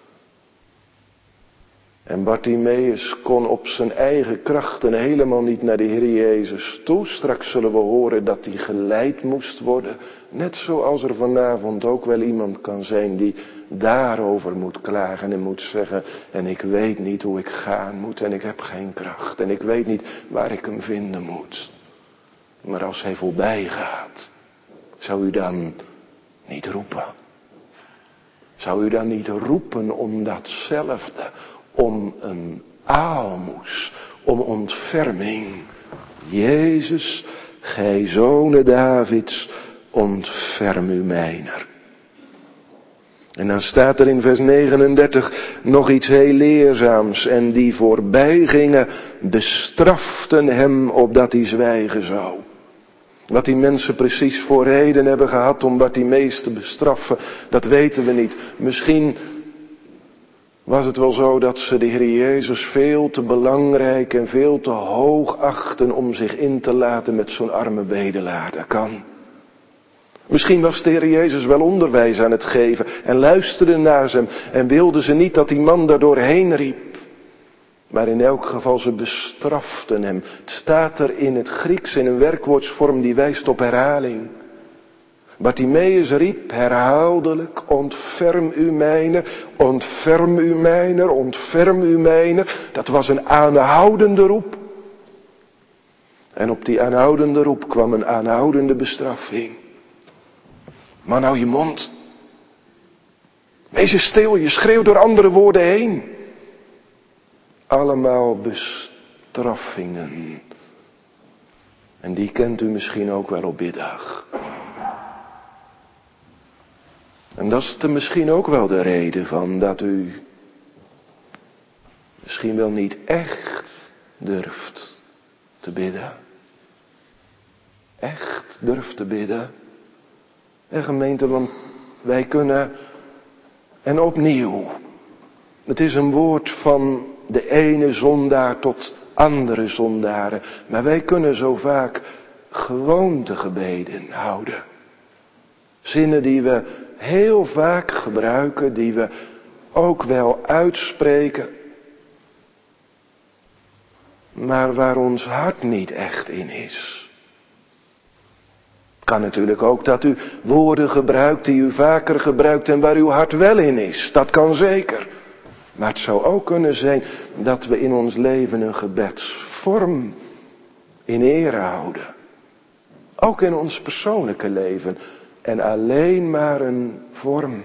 En Bartimeus kon op zijn eigen krachten helemaal niet naar de Heer Jezus toe. Straks zullen we horen dat hij geleid moest worden. Net zoals er vanavond ook wel iemand kan zijn die daarover moet klagen en moet zeggen: en ik weet niet hoe ik gaan moet en ik heb geen kracht en ik weet niet waar ik hem vinden moet. Maar als hij voorbij gaat, zou u dan niet roepen? Zou u dan niet roepen om datzelfde? Om een aalmoes, om ontferming. Jezus, gij zonen Davids, ontferm u mijner. En dan staat er in vers negenendertig nog iets heel leerzaams. En die voorbij gingen, bestraften hem opdat hij zwijgen zou. Wat die mensen precies voor reden hebben gehad om Bartimeus te bestraffen, dat weten we niet. Misschien was het wel zo dat ze de Heer Jezus veel te belangrijk en veel te hoog achten om zich in te laten met zo'n arme bedelaar. Dat kan. Misschien was de Heer Jezus wel onderwijs aan het geven en luisterde naar hem en wilde ze niet dat die man daar doorheen riep. Maar in elk geval, ze bestraften hem. Het staat er in het Grieks in een werkwoordsvorm die wijst op herhaling. Bartimeus riep herhaaldelijk: ontferm u mijner, ontferm u mijner, ontferm u mijner. Dat was een aanhoudende roep. En op die aanhoudende roep kwam een aanhoudende bestraffing. Man, hou je mond. Wees eens stil, je schreeuwt door andere woorden heen. Allemaal bestraffingen. En die kent u misschien ook wel op biddag. En dat is er misschien ook wel de reden van dat u misschien wel niet echt durft te bidden. Echt durft te bidden. En gemeente, want wij kunnen, en opnieuw, het is een woord van de ene zondaar tot andere zondaren, maar wij kunnen zo vaak gewoontegebeden houden. Zinnen die we heel vaak gebruiken, die we ook wel uitspreken, maar waar ons hart niet echt in is. Het kan natuurlijk ook dat u woorden gebruikt die u vaker gebruikt en waar uw hart wel in is. Dat kan zeker. Maar het zou ook kunnen zijn dat we in ons leven een gebedsvorm in ere houden. Ook in ons persoonlijke leven. En alleen maar een vorm.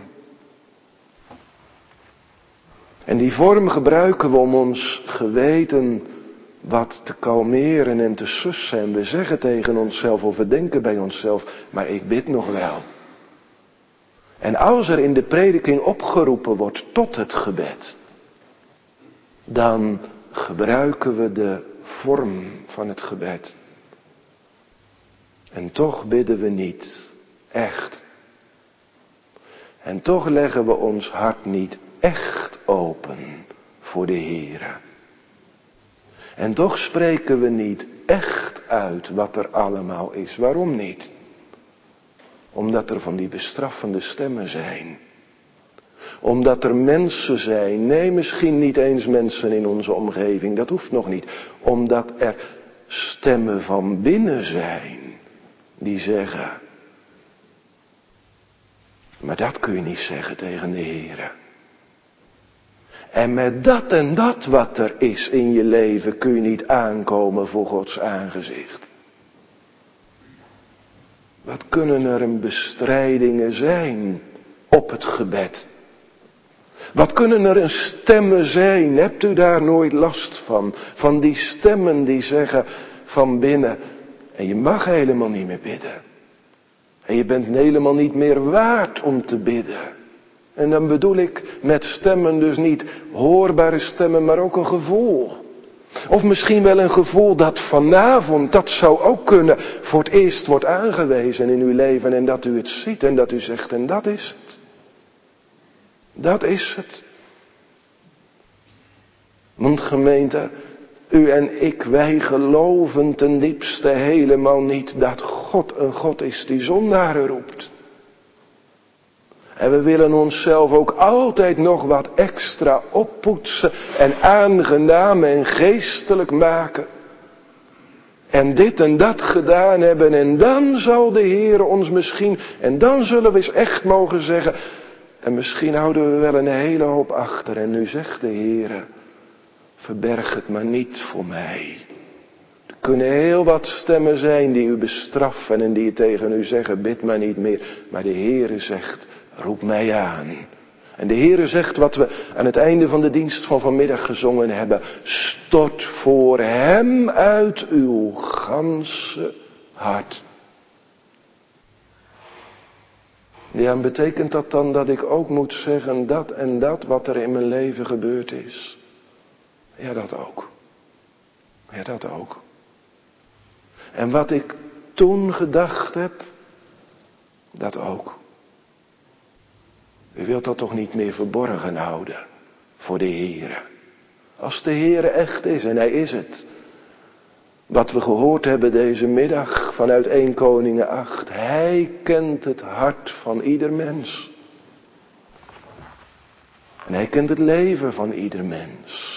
En die vorm gebruiken we om ons geweten wat te kalmeren en te sussen. En we zeggen tegen onszelf of we denken bij onszelf: maar ik bid nog wel. En als er in de prediking opgeroepen wordt tot het gebed, dan gebruiken we de vorm van het gebed. En toch bidden we niet echt. En toch leggen we ons hart niet echt open voor de Heere. En toch spreken we niet echt uit wat er allemaal is. Waarom niet? Omdat er van die bestraffende stemmen zijn. Omdat er mensen zijn, nee misschien niet eens mensen in onze omgeving, dat hoeft nog niet. Omdat er stemmen van binnen zijn die zeggen, maar dat kun je niet zeggen tegen de Heere. En met dat en dat wat er is in je leven kun je niet aankomen voor Gods aangezicht. Wat kunnen er een bestrijdingen zijn op het gebed? Wat kunnen er een stemmen zijn? Hebt u daar nooit last van? Van die stemmen die zeggen van binnen, en je mag helemaal niet meer bidden. En je bent helemaal niet meer waard om te bidden. En dan bedoel ik met stemmen dus niet hoorbare stemmen, maar ook een gevoel. Of misschien wel een gevoel dat vanavond, dat zou ook kunnen, voor het eerst wordt aangewezen in uw leven. En dat u het ziet en dat u zegt, en dat is het. Dat is het. Want gemeente, u en ik, wij geloven ten diepste helemaal niet dat God een God is die zondaren roept. En we willen onszelf ook altijd nog wat extra oppoetsen en aangenaam en geestelijk maken. En dit en dat gedaan hebben en dan zal de Heer ons misschien, en dan zullen we eens echt mogen zeggen, en misschien houden we wel een hele hoop achter. En nu zegt de Heer, verberg het maar niet voor mij. Er kunnen heel wat stemmen zijn die u bestraffen en die tegen u zeggen, bid maar niet meer. Maar de Heer zegt, roep mij aan. En de Heere zegt wat we aan het einde van de dienst van vanmiddag gezongen hebben. Stort voor hem uit uw ganse hart. Ja, en betekent dat dan dat ik ook moet zeggen dat en dat wat er in mijn leven gebeurd is? Ja, dat ook. Ja, dat ook. En wat ik toen gedacht heb, dat ook. U wilt dat toch niet meer verborgen houden voor de Heere. Als de Heere echt is, en hij is het. Wat we gehoord hebben deze middag vanuit Eerste Koningen acht. Hij kent het hart van ieder mens. En hij kent het leven van ieder mens.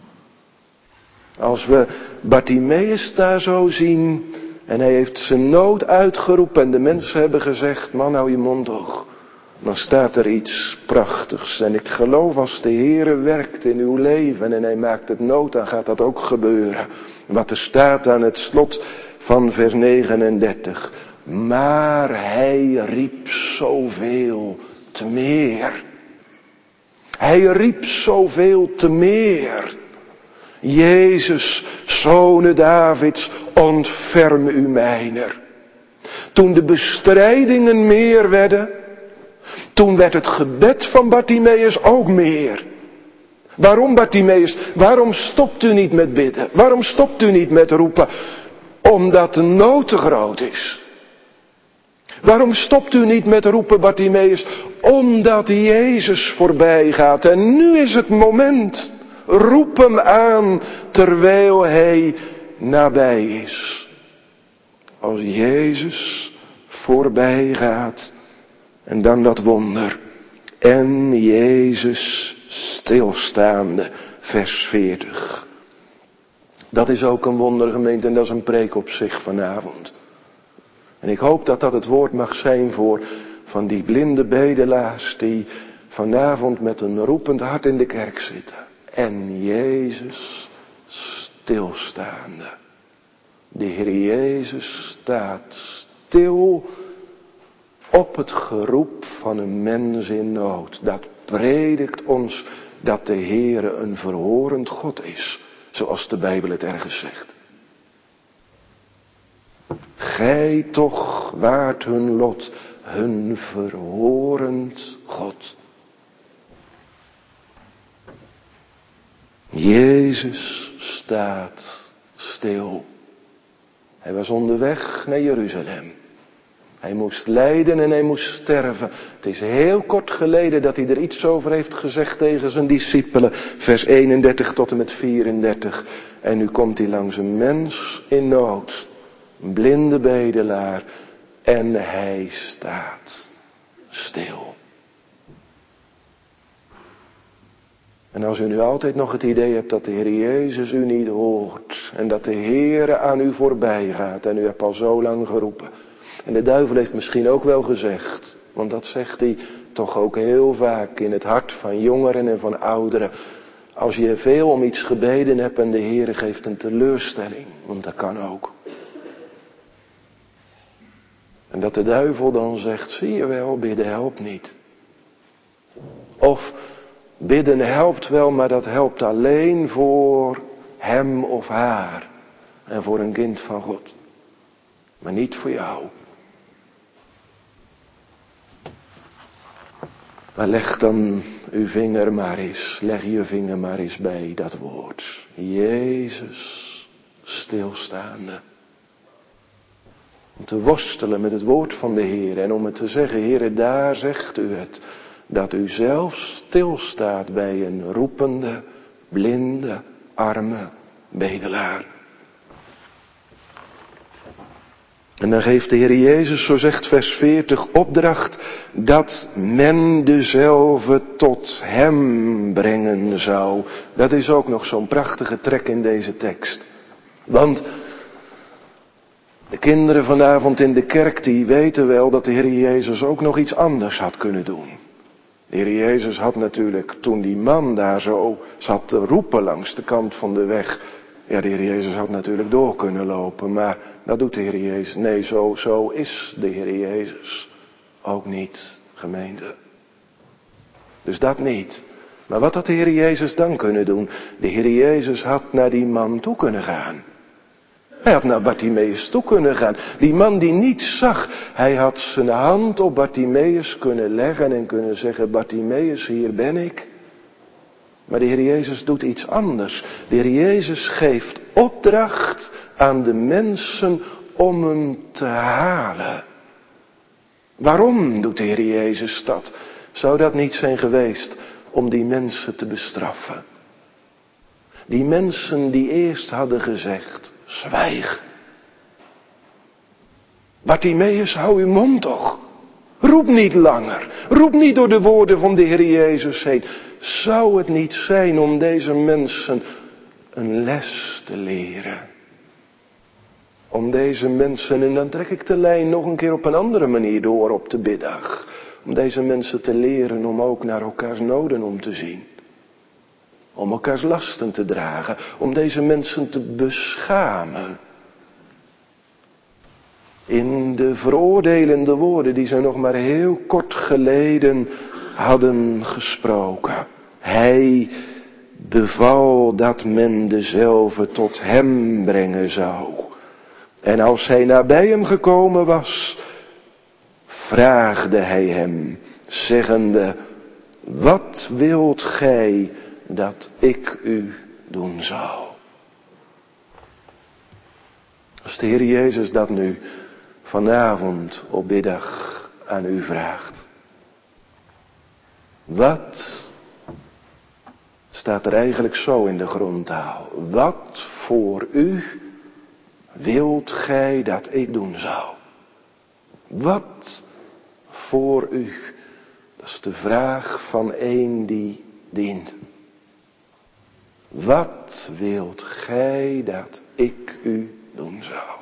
Als we Bartimeus daar zo zien, en hij heeft zijn nood uitgeroepen en de mensen hebben gezegd, man hou je mond toch. Dan staat er iets prachtigs. En ik geloof als de Heere werkt in uw leven en hij maakt het nood, dan gaat dat ook gebeuren. Wat er staat aan het slot van vers negenendertig. Maar hij riep zoveel te meer. Hij riep zoveel te meer. Jezus, Zone Davids, ontferm u mijner. Toen de bestrijdingen meer werden, toen werd het gebed van Bartimeus ook meer. Waarom Bartimeus? Waarom stopt u niet met bidden? Waarom stopt u niet met roepen? Omdat de nood te groot is. Waarom stopt u niet met roepen Bartimeus? Omdat Jezus voorbij gaat. En nu is het moment. Roep hem aan terwijl hij nabij is. Als Jezus voorbij gaat. En dan dat wonder. En Jezus stilstaande. Vers veertig. Dat is ook een wonder, gemeente, en dat is een preek op zich vanavond. En ik hoop dat dat het woord mag zijn voor van die blinde bedelaars die vanavond met een roepend hart in de kerk zitten. En Jezus stilstaande. De Heer Jezus staat stil op het geroep van een mens in nood. Dat predikt ons dat de Heere een verhorend God is. Zoals de Bijbel het ergens zegt. Gij toch waart hun lot, hun verhorend God. Jezus staat stil. Hij was onderweg naar Jeruzalem. Hij moest lijden en hij moest sterven. Het is heel kort geleden dat hij er iets over heeft gezegd tegen zijn discipelen. Vers eenendertig tot en met vierendertig. En nu komt hij langs een mens in nood. Een blinde bedelaar. En hij staat stil. En als u nu altijd nog het idee hebt dat de Heer Jezus u niet hoort. En dat de Heer aan u voorbij gaat. En u hebt al zo lang geroepen. En de duivel heeft misschien ook wel gezegd. Want dat zegt hij toch ook heel vaak in het hart van jongeren en van ouderen. Als je veel om iets gebeden hebt en de Heer geeft een teleurstelling. Want dat kan ook. En dat de duivel dan zegt, zie je wel, bidden helpt niet. Of bidden helpt wel, maar dat helpt alleen voor hem of haar. En voor een kind van God. Maar niet voor jou. Maar leg dan uw vinger maar eens, leg je vinger maar eens bij dat woord. Jezus, stilstaande. Om te worstelen met het woord van de Heer en om het te zeggen, Heere, daar zegt u het. Dat u zelf stilstaat bij een roepende, blinde, arme bedelaar. En dan geeft de Heer Jezus, zo zegt vers veertig, opdracht dat men dezelfde tot hem brengen zou. Dat is ook nog zo'n prachtige trek in deze tekst. Want de kinderen vanavond in de kerk, die weten wel dat de Heer Jezus ook nog iets anders had kunnen doen. De Heer Jezus had natuurlijk, toen die man daar zo zat te roepen langs de kant van de weg. Ja, de Heer Jezus had natuurlijk door kunnen lopen, maar dat doet de Heer Jezus. Nee, zo, zo is de Heer Jezus ook niet, gemeente. Dus dat niet. Maar wat had de Heer Jezus dan kunnen doen? De Heer Jezus had naar die man toe kunnen gaan. Hij had naar Bartimeus toe kunnen gaan. Die man die niet zag. Hij had zijn hand op Bartimeus kunnen leggen en kunnen zeggen, Bartimeus, hier ben ik. Maar de Heer Jezus doet iets anders. De Heer Jezus geeft opdracht aan de mensen om hem te halen. Waarom doet de Heer Jezus dat? Zou dat niet zijn geweest om die mensen te bestraffen? Die mensen die eerst hadden gezegd, zwijg. Bartimeus, hou uw mond toch. Roep niet langer. Roep niet door de woorden van de Heer Jezus heen. Zou het niet zijn om deze mensen een les te leren? Om deze mensen, en dan trek ik de lijn nog een keer op een andere manier door op de biddag. Om deze mensen te leren om ook naar elkaars noden om te zien. Om elkaars lasten te dragen. Om deze mensen te beschamen. In de veroordelende woorden die zij nog maar heel kort geleden hadden gesproken. Hij beval dat men dezelfde tot hem brengen zou. En als hij nabij hem gekomen was, vraagde hij hem, zeggende, wat wilt gij dat ik u doen zal? Als de Heer Jezus dat nu vanavond op biddag aan u vraagt. Wat staat er eigenlijk zo in de grondtaal? Wat voor u wilt gij dat ik doen zal? Wat voor u? Dat is de vraag van een die dient. Wat wilt gij dat ik u doen zal?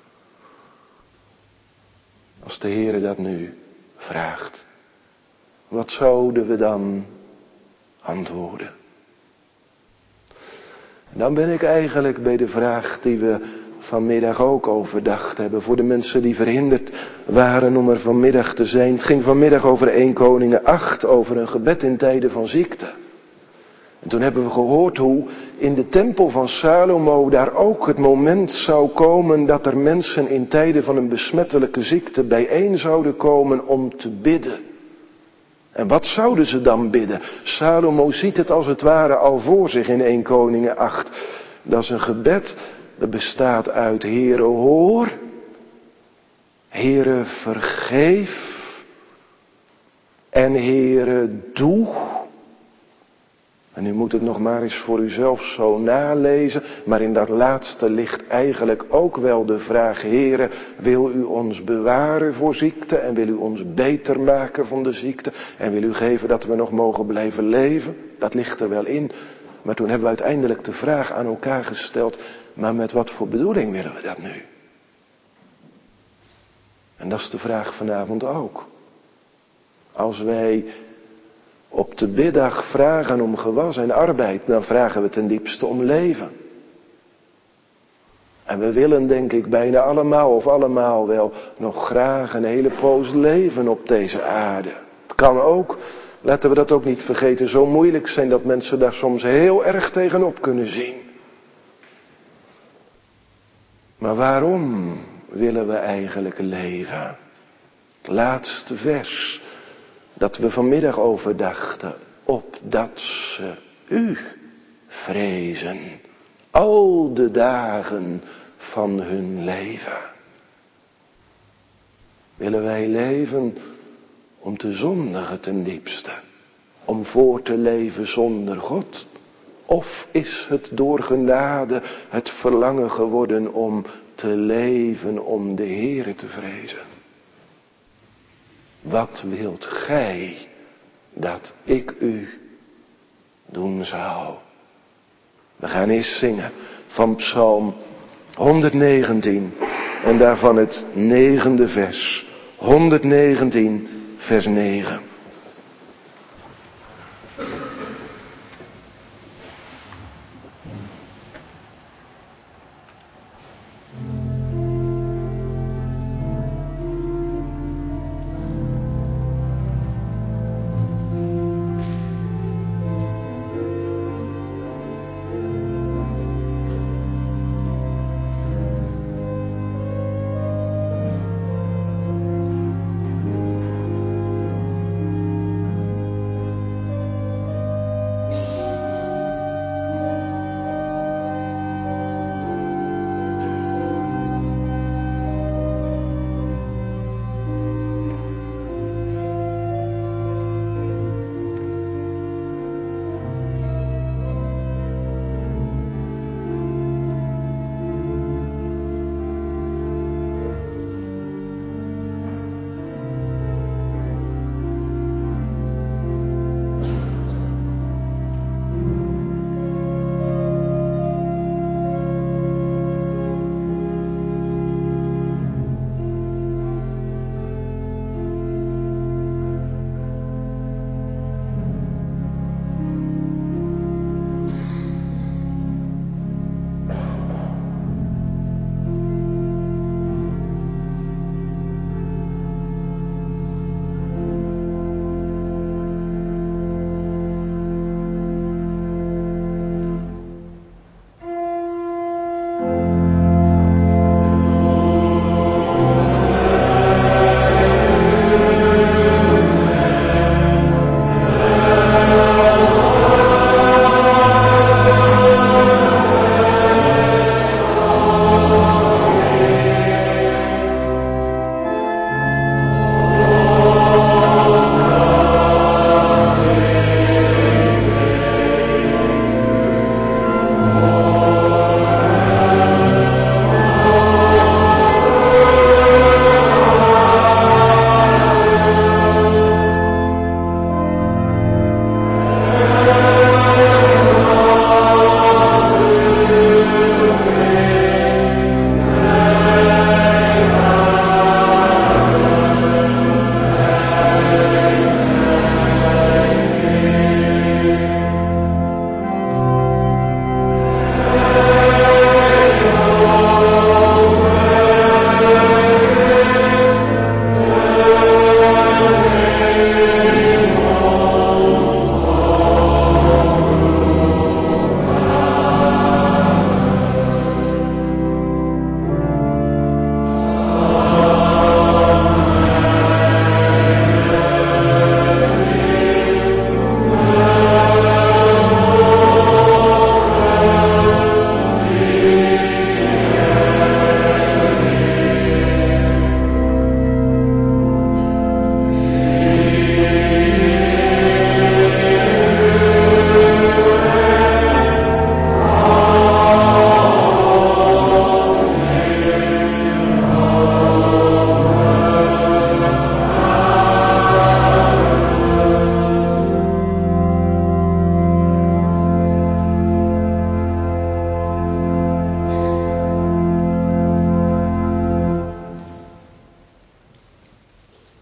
Als de Heere dat nu vraagt, wat zouden we dan antwoorden? En dan ben ik eigenlijk bij de vraag die we vanmiddag ook overdacht hebben. Voor de mensen die verhinderd waren om er vanmiddag te zijn. Het ging vanmiddag over Eerste Koningen acht, over een gebed in tijden van ziekte. En toen hebben we gehoord hoe in de tempel van Salomo daar ook het moment zou komen dat er mensen in tijden van een besmettelijke ziekte bijeen zouden komen om te bidden. En wat zouden ze dan bidden? Salomo ziet het als het ware al voor zich in Eerste Koningen acht. Dat is een gebed Dat bestaat uit Heere hoor, Heere vergeef en Heere doe. En u moet het nog maar eens voor uzelf zo nalezen. Maar in dat laatste ligt eigenlijk ook wel de vraag: Heere, wil u ons bewaren voor ziekte? En wil u ons beter maken van de ziekte? En wil u geven dat we nog mogen blijven leven? Dat ligt er wel in. Maar toen hebben we uiteindelijk de vraag aan elkaar gesteld: maar met wat voor bedoeling willen we dat nu? En dat is de vraag vanavond ook. Als wij op de biddag vragen om gewas en arbeid, dan vragen we ten diepste om leven. En we willen, denk ik, bijna allemaal of allemaal wel nog graag een hele poos leven op deze aarde. Het kan ook, laten we dat ook niet vergeten, zo moeilijk zijn dat mensen daar soms heel erg tegenop kunnen zien. Maar waarom willen we eigenlijk leven? Het laatste vers dat we vanmiddag overdachten: opdat ze u vrezen, al de dagen van hun leven. Willen wij leven om te zondigen ten diepste, om voor te leven zonder God? Of is het door genade het verlangen geworden om te leven om de Heere te vrezen? Wat wilt gij dat ik u doen zou? We gaan eerst zingen van Psalm honderdnegentien en daarvan het negende vers. honderdnegentien vers negen.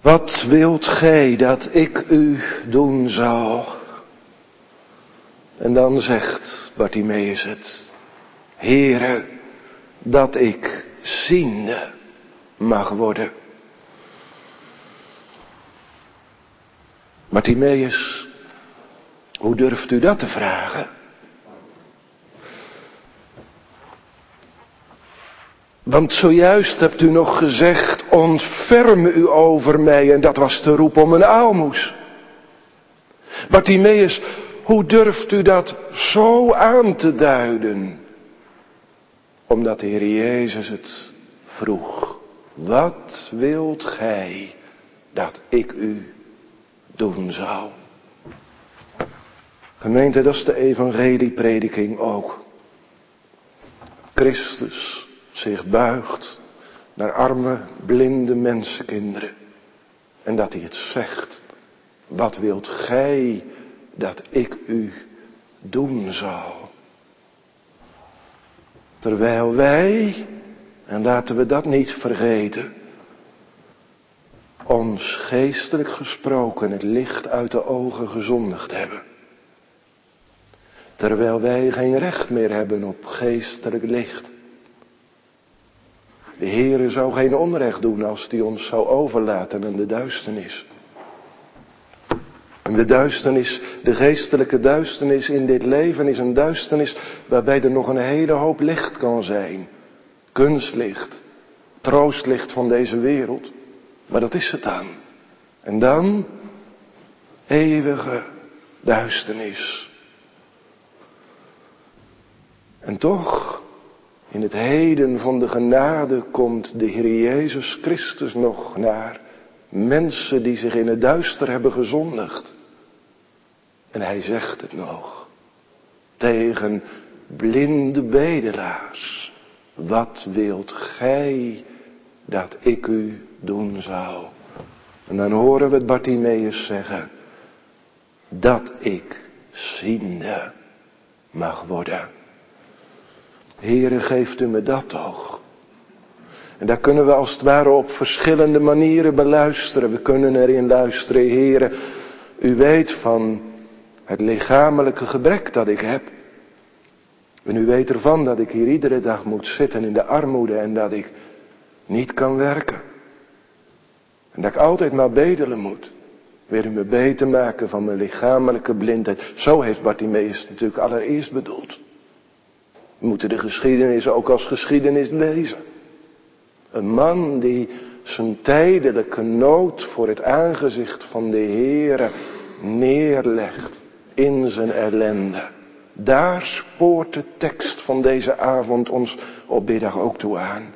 Wat wilt gij dat ik u doen zal? En dan zegt Bartimeus het. Heere, dat ik ziende mag worden. Bartimeus, hoe durft u dat te vragen? Want zojuist hebt u nog gezegd, ontferm u over mij, en dat was te roep om een aalmoes. Bartimeus, hoe durft u dat zo aan te duiden? Omdat de Heer Jezus het vroeg. Wat wilt gij dat ik u doen zal? Gemeente, dat is de evangelieprediking ook. Christus zich buigt naar arme, blinde mensenkinderen. En dat hij het zegt. Wat wilt gij dat ik u doen zal? Terwijl wij, en laten we dat niet vergeten, ons geestelijk gesproken het licht uit de ogen gezondigd hebben. Terwijl wij geen recht meer hebben op geestelijk licht. De Heere zou geen onrecht doen als hij ons zou overlaten aan de duisternis. En de duisternis, de geestelijke duisternis in dit leven is een duisternis waarbij er nog een hele hoop licht kan zijn. Kunstlicht, troostlicht van deze wereld. Maar dat is het dan. En dan eeuwige duisternis. En toch, in het heden van de genade komt de Heer Jezus Christus nog naar mensen die zich in het duister hebben gezondigd. En hij zegt het nog tegen blinde bedelaars. Wat wilt gij dat ik u doen zou? En dan horen we het Bartimeus zeggen. Dat ik ziende mag worden. Heere, geeft u me dat toch? En daar kunnen we als het ware op verschillende manieren beluisteren. We kunnen erin luisteren, Heere, u weet van het lichamelijke gebrek dat ik heb. En u weet ervan dat ik hier iedere dag moet zitten in de armoede en dat ik niet kan werken. En dat ik altijd maar bedelen moet. Wil u me beter maken van mijn lichamelijke blindheid. Zo heeft Bartimeus het natuurlijk allereerst bedoeld. We moeten de geschiedenis ook als geschiedenis lezen. Een man die zijn tijdelijke nood voor het aangezicht van de Heere neerlegt in zijn ellende. Daar spoort de tekst van deze avond ons op middag ook toe aan.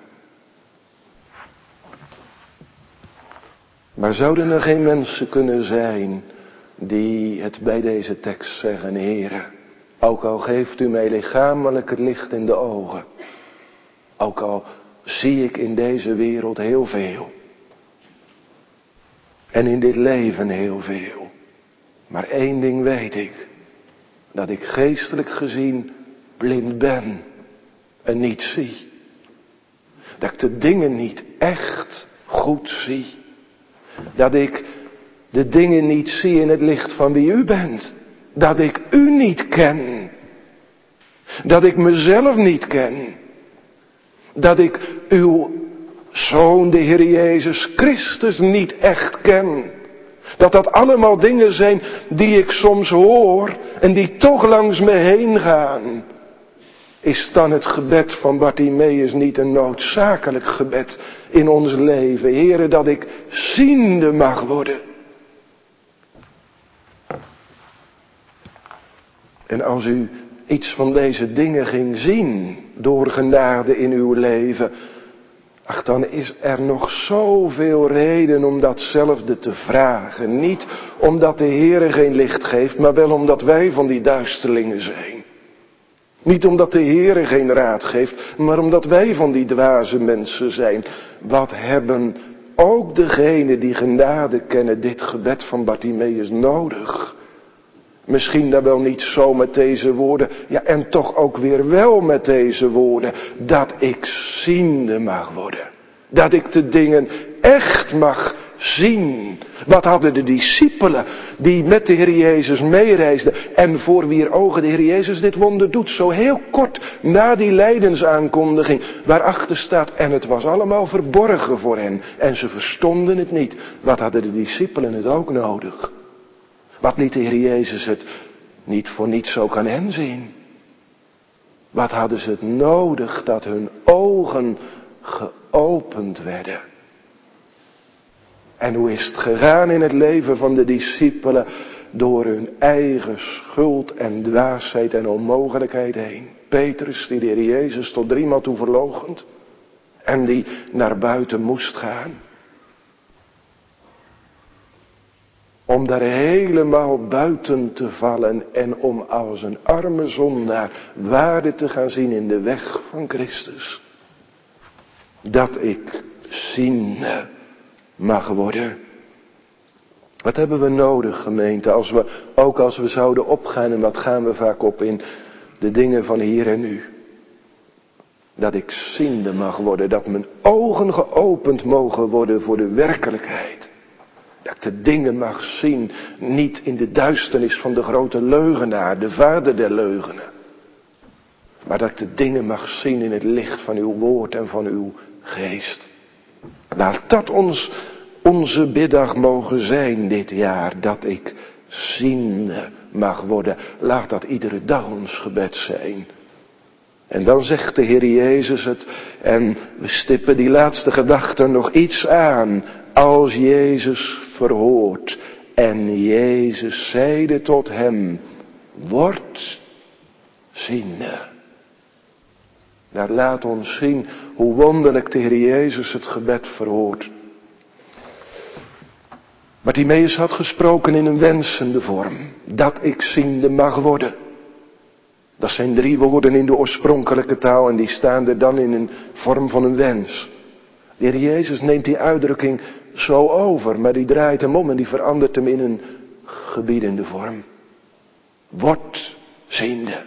Maar zouden er geen mensen kunnen zijn die het bij deze tekst zeggen, Heere, ook al geeft u mij lichamelijk het licht in de ogen, ook al zie ik in deze wereld heel veel, en in dit leven heel veel, maar één ding weet ik, dat ik geestelijk gezien blind ben en niet zie. Dat ik de dingen niet echt goed zie. Dat ik de dingen niet zie in het licht van wie u bent. Dat ik u niet ken. Dat ik mezelf niet ken. Dat ik uw Zoon, de Heer Jezus Christus, niet echt ken. Dat dat allemaal dingen zijn die ik soms hoor en die toch langs me heen gaan. Is dan het gebed van Bartimeus niet een noodzakelijk gebed in ons leven? Heere, dat ik ziende mag worden. En als u iets van deze dingen ging zien door genade in uw leven, ach, dan is er nog zoveel reden om datzelfde te vragen. Niet omdat de Heere geen licht geeft, maar wel omdat wij van die duisterlingen zijn. Niet omdat de Heere geen raad geeft, maar omdat wij van die dwaze mensen zijn. Wat hebben ook degenen die genade kennen dit gebed van Bartimeus nodig? Misschien dan wel niet zo met deze woorden, ja, en toch ook weer wel met deze woorden. Dat ik ziende mag worden. Dat ik de dingen echt mag zien. Wat hadden de discipelen die met de Heer Jezus meereisden en voor wier ogen de Heer Jezus dit wonder doet. Zo heel kort na die lijdensaankondiging waarachter staat en het was allemaal verborgen voor hen en ze verstonden het niet. Wat hadden de discipelen het ook nodig? Wat liet de Heer Jezus het niet voor niets ook aan hen zien? Wat hadden ze het nodig dat hun ogen geopend werden? En hoe is het gegaan in het leven van de discipelen door hun eigen schuld en dwaasheid en onmogelijkheid heen? Petrus die de Heer Jezus tot driemaal toe verloochent en die naar buiten moest gaan. Om daar helemaal buiten te vallen en om als een arme zondaar waarde te gaan zien in de weg van Christus. Dat ik ziende mag worden. Wat hebben we nodig, gemeente, als we, ook als we zouden opgaan, en wat gaan we vaak op in de dingen van hier en nu. Dat ik ziende mag worden, dat mijn ogen geopend mogen worden voor de werkelijkheid. Dat ik de dingen mag zien, niet in de duisternis van de grote leugenaar, de vader der leugenen. Maar dat ik de dingen mag zien in het licht van uw woord en van uw geest. Laat dat ons, onze biddag mogen zijn dit jaar, dat ik ziende mag worden. Laat dat iedere dag ons gebed zijn. En dan zegt de Heer Jezus het, en we stippen die laatste gedachte nog iets aan. Als Jezus verhoort en Jezus zeide tot hem, word ziende. Dat laat ons zien hoe wonderlijk de Heer Jezus het gebed verhoort. Bartimeus had gesproken in een wensende vorm. Dat ik ziende mag worden. Dat zijn drie woorden in de oorspronkelijke taal en die staan er dan in een vorm van een wens. De Heer Jezus neemt die uitdrukking zo over, maar die draait hem om en die verandert hem in een gebiedende vorm. Word ziende.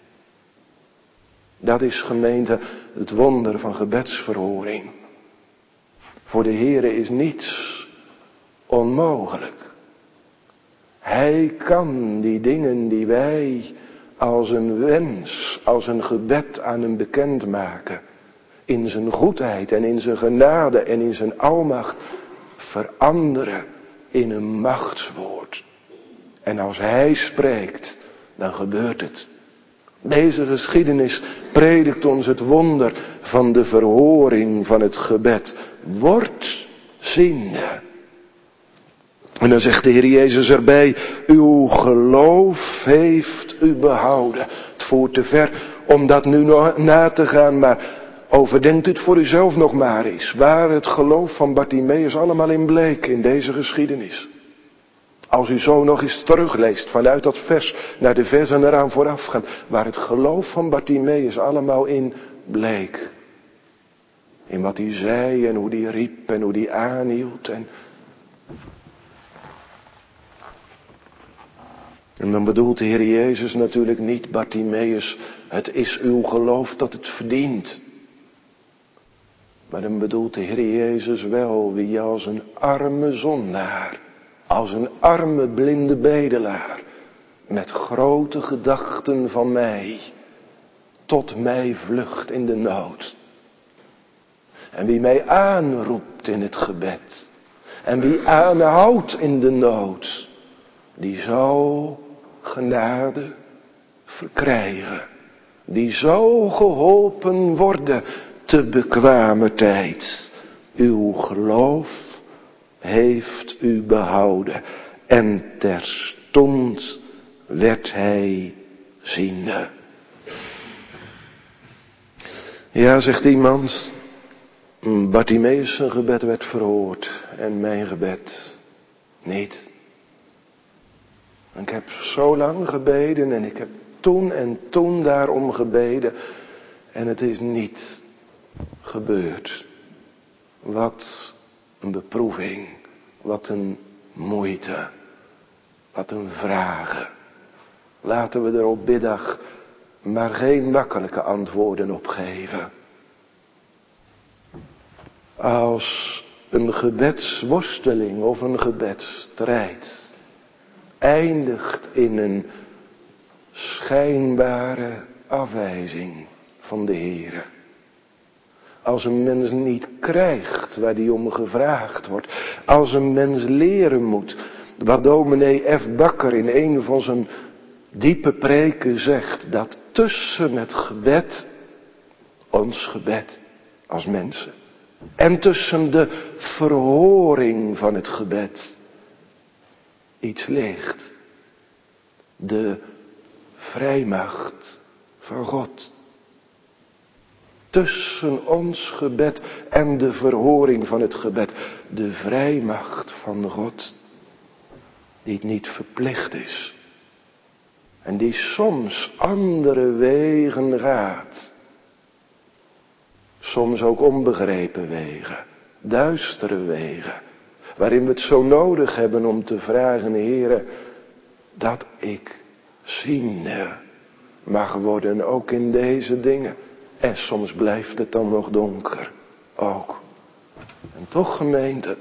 Dat is, gemeente, het wonder van gebedsverhoring. Voor de Heere is niets onmogelijk. Hij kan die dingen die wij als een wens, als een gebed aan hem bekendmaken, in zijn goedheid en in zijn genade en in zijn almacht veranderen in een machtswoord. En als hij spreekt, dan gebeurt het. Deze geschiedenis predikt ons het wonder van de verhoring van het gebed. Word ziende. En dan zegt de Heer Jezus erbij, uw geloof heeft u behouden. Het voert te ver om dat nu nog na te gaan, maar overdenkt u het voor uzelf nog maar eens. Waar het geloof van Bartimeus allemaal in bleek in deze geschiedenis. Als u zo nog eens terugleest vanuit dat vers naar de versen eraan voorafgaan. Waar het geloof van Bartimeus allemaal in bleek. In wat hij zei en hoe hij riep en hoe hij aanhield. En, en dan bedoelt de Heer Jezus natuurlijk niet, Bartimeus, het is uw geloof dat het verdient. Maar dan bedoelt de Heer Jezus wel wie als een arme zondaar, als een arme blinde bedelaar, met grote gedachten van mij, tot mij vlucht in de nood. En wie mij aanroept in het gebed, en wie aanhoudt in de nood, die zal genade verkrijgen. Die zal geholpen worden te bekwamer tijd. Uw geloof heeft u behouden. En terstond werd hij ziende. Ja, zegt iemand, Bartimeus zijn gebed werd verhoord en mijn gebed niet. Ik heb zo lang gebeden en ik heb toen en toen daarom gebeden en het is niet gebeurd. Wat een beproeving, wat een moeite, wat een vragen. Laten we er op biddag maar geen makkelijke antwoorden op geven. Als een gebedsworsteling of een gebedsstrijd eindigt in een schijnbare afwijzing van de Heere. Als een mens niet krijgt waar die om gevraagd wordt. Als een mens leren moet wat dominee F. Bakker in een van zijn diepe preken zegt. Dat tussen het gebed, ons gebed als mensen. En tussen de verhoring van het gebed iets ligt. De vrijmacht van God. Tussen ons gebed en de verhoring van het gebed. De vrijmacht van God. Die het niet verplicht is. En die soms andere wegen gaat. Soms ook onbegrepen wegen. Duistere wegen. Waarin we het zo nodig hebben om te vragen, Heere, dat ik ziende mag worden ook in deze dingen. En soms blijft het dan nog donker. Ook. En toch, gemeente.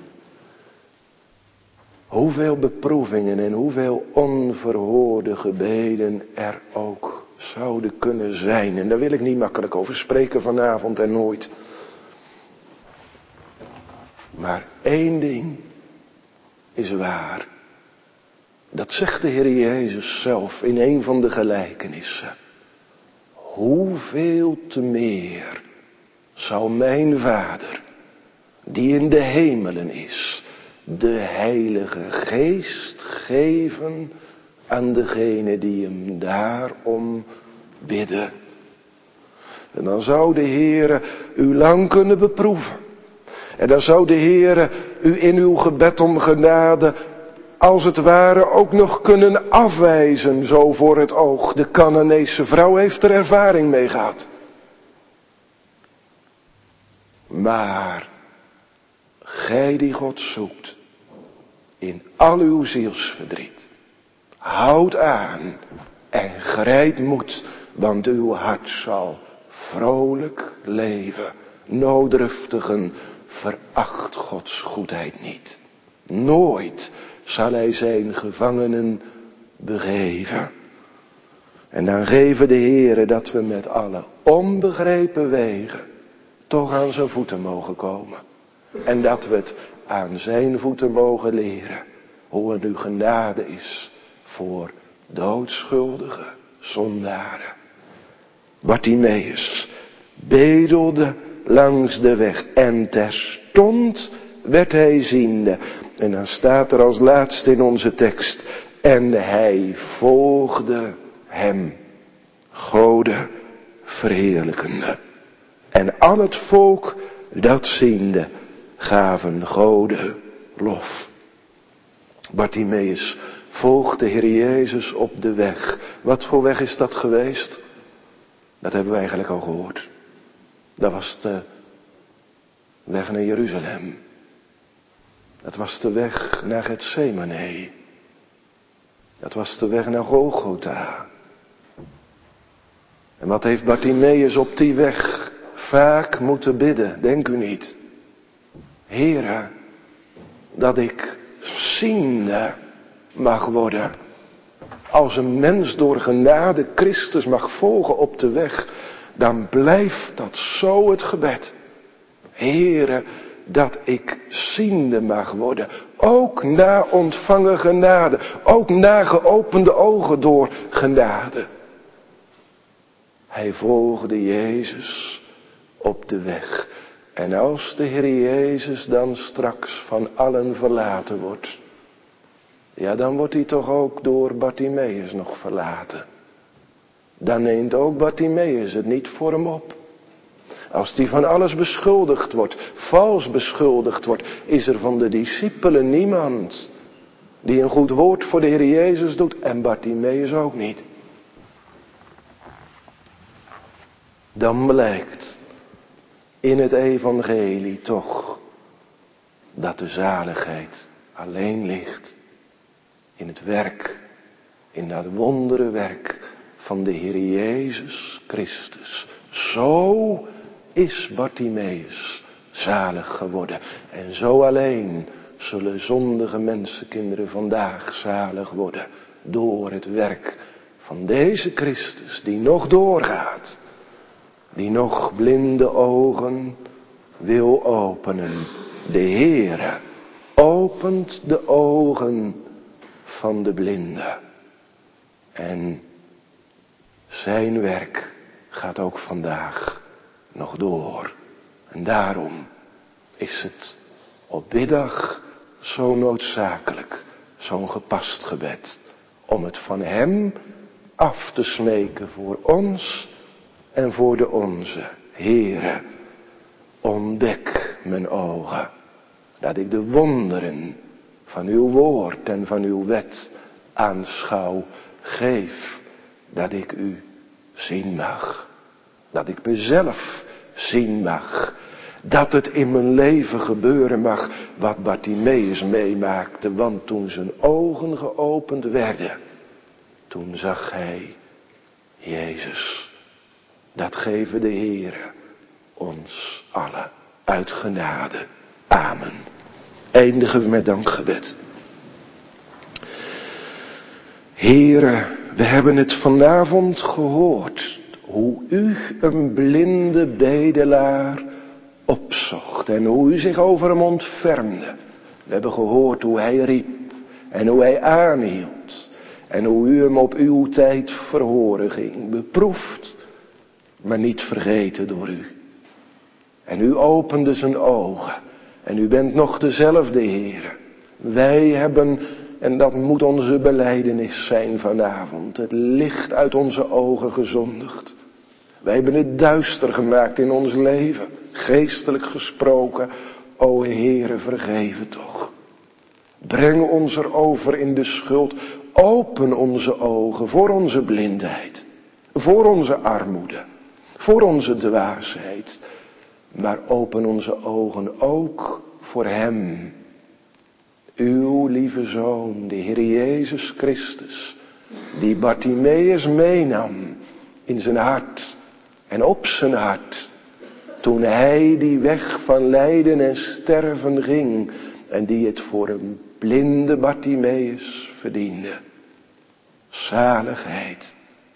Hoeveel beproevingen en hoeveel onverhoorde gebeden er ook zouden kunnen zijn. En daar wil ik niet makkelijk over spreken vanavond en nooit. Maar één ding is waar. Dat zegt de Heer Jezus zelf in een van de gelijkenissen. Hoeveel te meer zal mijn Vader, die in de hemelen is, de Heilige Geest geven aan degene die hem daarom bidden. En dan zou de Heere u lang kunnen beproeven. En dan zou de Heere u in uw gebed om genade als het ware ook nog kunnen afwijzen, zo voor het oog. De Canaanese vrouw heeft er ervaring mee gehad. Maar gij die God zoekt, in al uw zielsverdriet, houd aan en grijp moed, want uw hart zal vrolijk leven. Nooddruftigen, veracht Gods goedheid niet. Nooit zal hij zijn gevangenen begeven. En dan geven de Heere dat we met alle onbegrepen wegen toch aan zijn voeten mogen komen. En dat we het aan zijn voeten mogen leren. Hoe het uw genade is voor doodschuldige zondaren. Bartimeus bedelde langs de weg en terstond werd hij ziende. En dan staat er als laatste in onze tekst. En hij volgde hem. Gode verheerlijkende. En al het volk dat ziende gaven Gode lof. Bartimeus volgt de Heer Jezus op de weg. Wat voor weg is dat geweest? Dat hebben we eigenlijk al gehoord. Dat was de weg naar Jeruzalem. Dat was de weg naar Getsemane. Dat was de weg naar Golgotha. En wat heeft Bartimeus op die weg vaak moeten bidden, denk u niet? Heere, dat ik ziende mag worden. Als een mens door genade Christus mag volgen op de weg, dan blijft dat zo het gebed. Heere, dat ik ziende mag worden. Ook na ontvangen genade. Ook na geopende ogen door genade. Hij volgde Jezus op de weg. En als de Heer Jezus dan straks van allen verlaten wordt. Ja, dan wordt hij toch ook door Bartimeus nog verlaten. Dan neemt ook Bartimeus het niet voor hem op. Als die van alles beschuldigd wordt, vals beschuldigd wordt, is er van de discipelen niemand die een goed woord voor de Heer Jezus doet en Bartimeus ook niet. Dan blijkt in het evangelie toch dat de zaligheid alleen ligt in het werk, in dat wondere werk van de Heer Jezus Christus. Zo is Bartimeus zalig geworden. En zo alleen zullen zondige mensenkinderen vandaag zalig worden. Door het werk van deze Christus die nog doorgaat. Die nog blinde ogen wil openen. De Heere opent de ogen van de blinde. En zijn werk gaat ook vandaag nog door. En daarom is het op biddag zo noodzakelijk, zo'n gepast gebed. Om het van hem af te smeken voor ons en voor de onze. Heere, ontdek mijn ogen, dat ik de wonderen van uw woord en van uw wet aanschouw. Geef dat ik u zien mag, dat ik mezelf zien mag. Dat het in mijn leven gebeuren mag wat Bartimeus meemaakte. Want toen zijn ogen geopend werden, toen zag hij Jezus. Dat geven de Heere ons allen uit genade. Amen. Eindigen we met dankgebed. Heere, we hebben het vanavond gehoord. Hoe u een blinde bedelaar opzocht. En hoe u zich over hem ontfermde. We hebben gehoord hoe hij riep. En hoe hij aanhield. En hoe u hem op uw tijd verhoren ging. Beproefd, maar niet vergeten door u. En u opende zijn ogen. En u bent nog dezelfde Heere. Wij hebben, en dat moet onze belijdenis zijn vanavond, het licht uit onze ogen gezondigd. Wij hebben het duister gemaakt in ons leven, geestelijk gesproken. O Heere, vergeef het toch. Breng ons erover in de schuld. Open onze ogen voor onze blindheid, voor onze armoede, voor onze dwaasheid. Maar open onze ogen ook voor hem. Uw lieve Zoon, de Heer Jezus Christus, die Bartimeus meenam in zijn hart en op zijn hart. Toen hij die weg van lijden en sterven ging en die het voor een blinde Bartimeus verdiende. Zaligheid.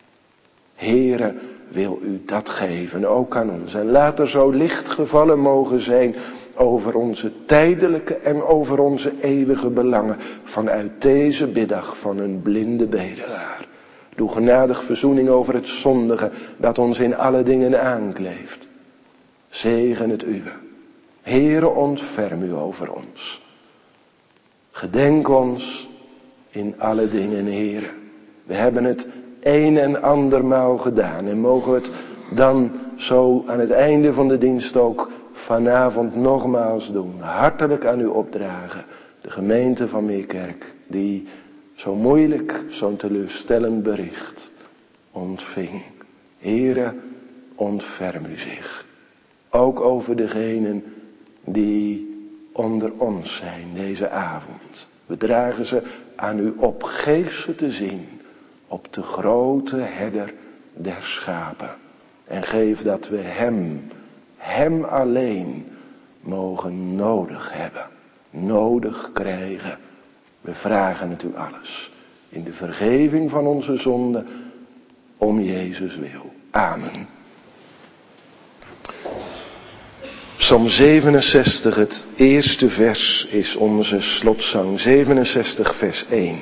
Heere, wil u dat geven, ook aan ons. En laat er zo licht gevallen mogen zijn over onze tijdelijke en over onze eeuwige belangen. Vanuit deze biddag van een blinde bedelaar. Doe genadig verzoening over het zondige dat ons in alle dingen aankleeft. Zegen het uwe. Heere, ontferm u over ons. Gedenk ons in alle dingen, Heere. We hebben het een en andermaal gedaan. En mogen we het dan zo aan het einde van de dienst ook vanavond nogmaals doen. Hartelijk aan u opdragen. De gemeente van Meerkerk die zo moeilijk zo'n teleurstellend bericht ontving. Heere, ontferm u zich. Ook over degenen die onder ons zijn deze avond. We dragen ze aan u op. Geef ze te zien op de grote herder der schapen. En geef dat we hem, hem alleen mogen nodig hebben. Nodig krijgen. We vragen het u alles. In de vergeving van onze zonden. Om Jezus wil. Amen. Psalm zevenenzestig, het eerste vers is onze slotzang. zevenenzestig vers één.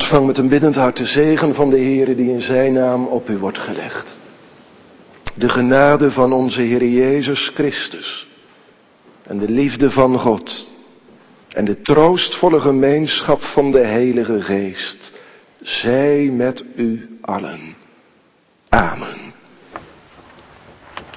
ontvang met een biddend hart de zegen van de Heere die in zijn naam op u wordt gelegd. De genade van onze Heer Jezus Christus en de liefde van God en de troostvolle gemeenschap van de Heilige Geest zij met u allen. Amen.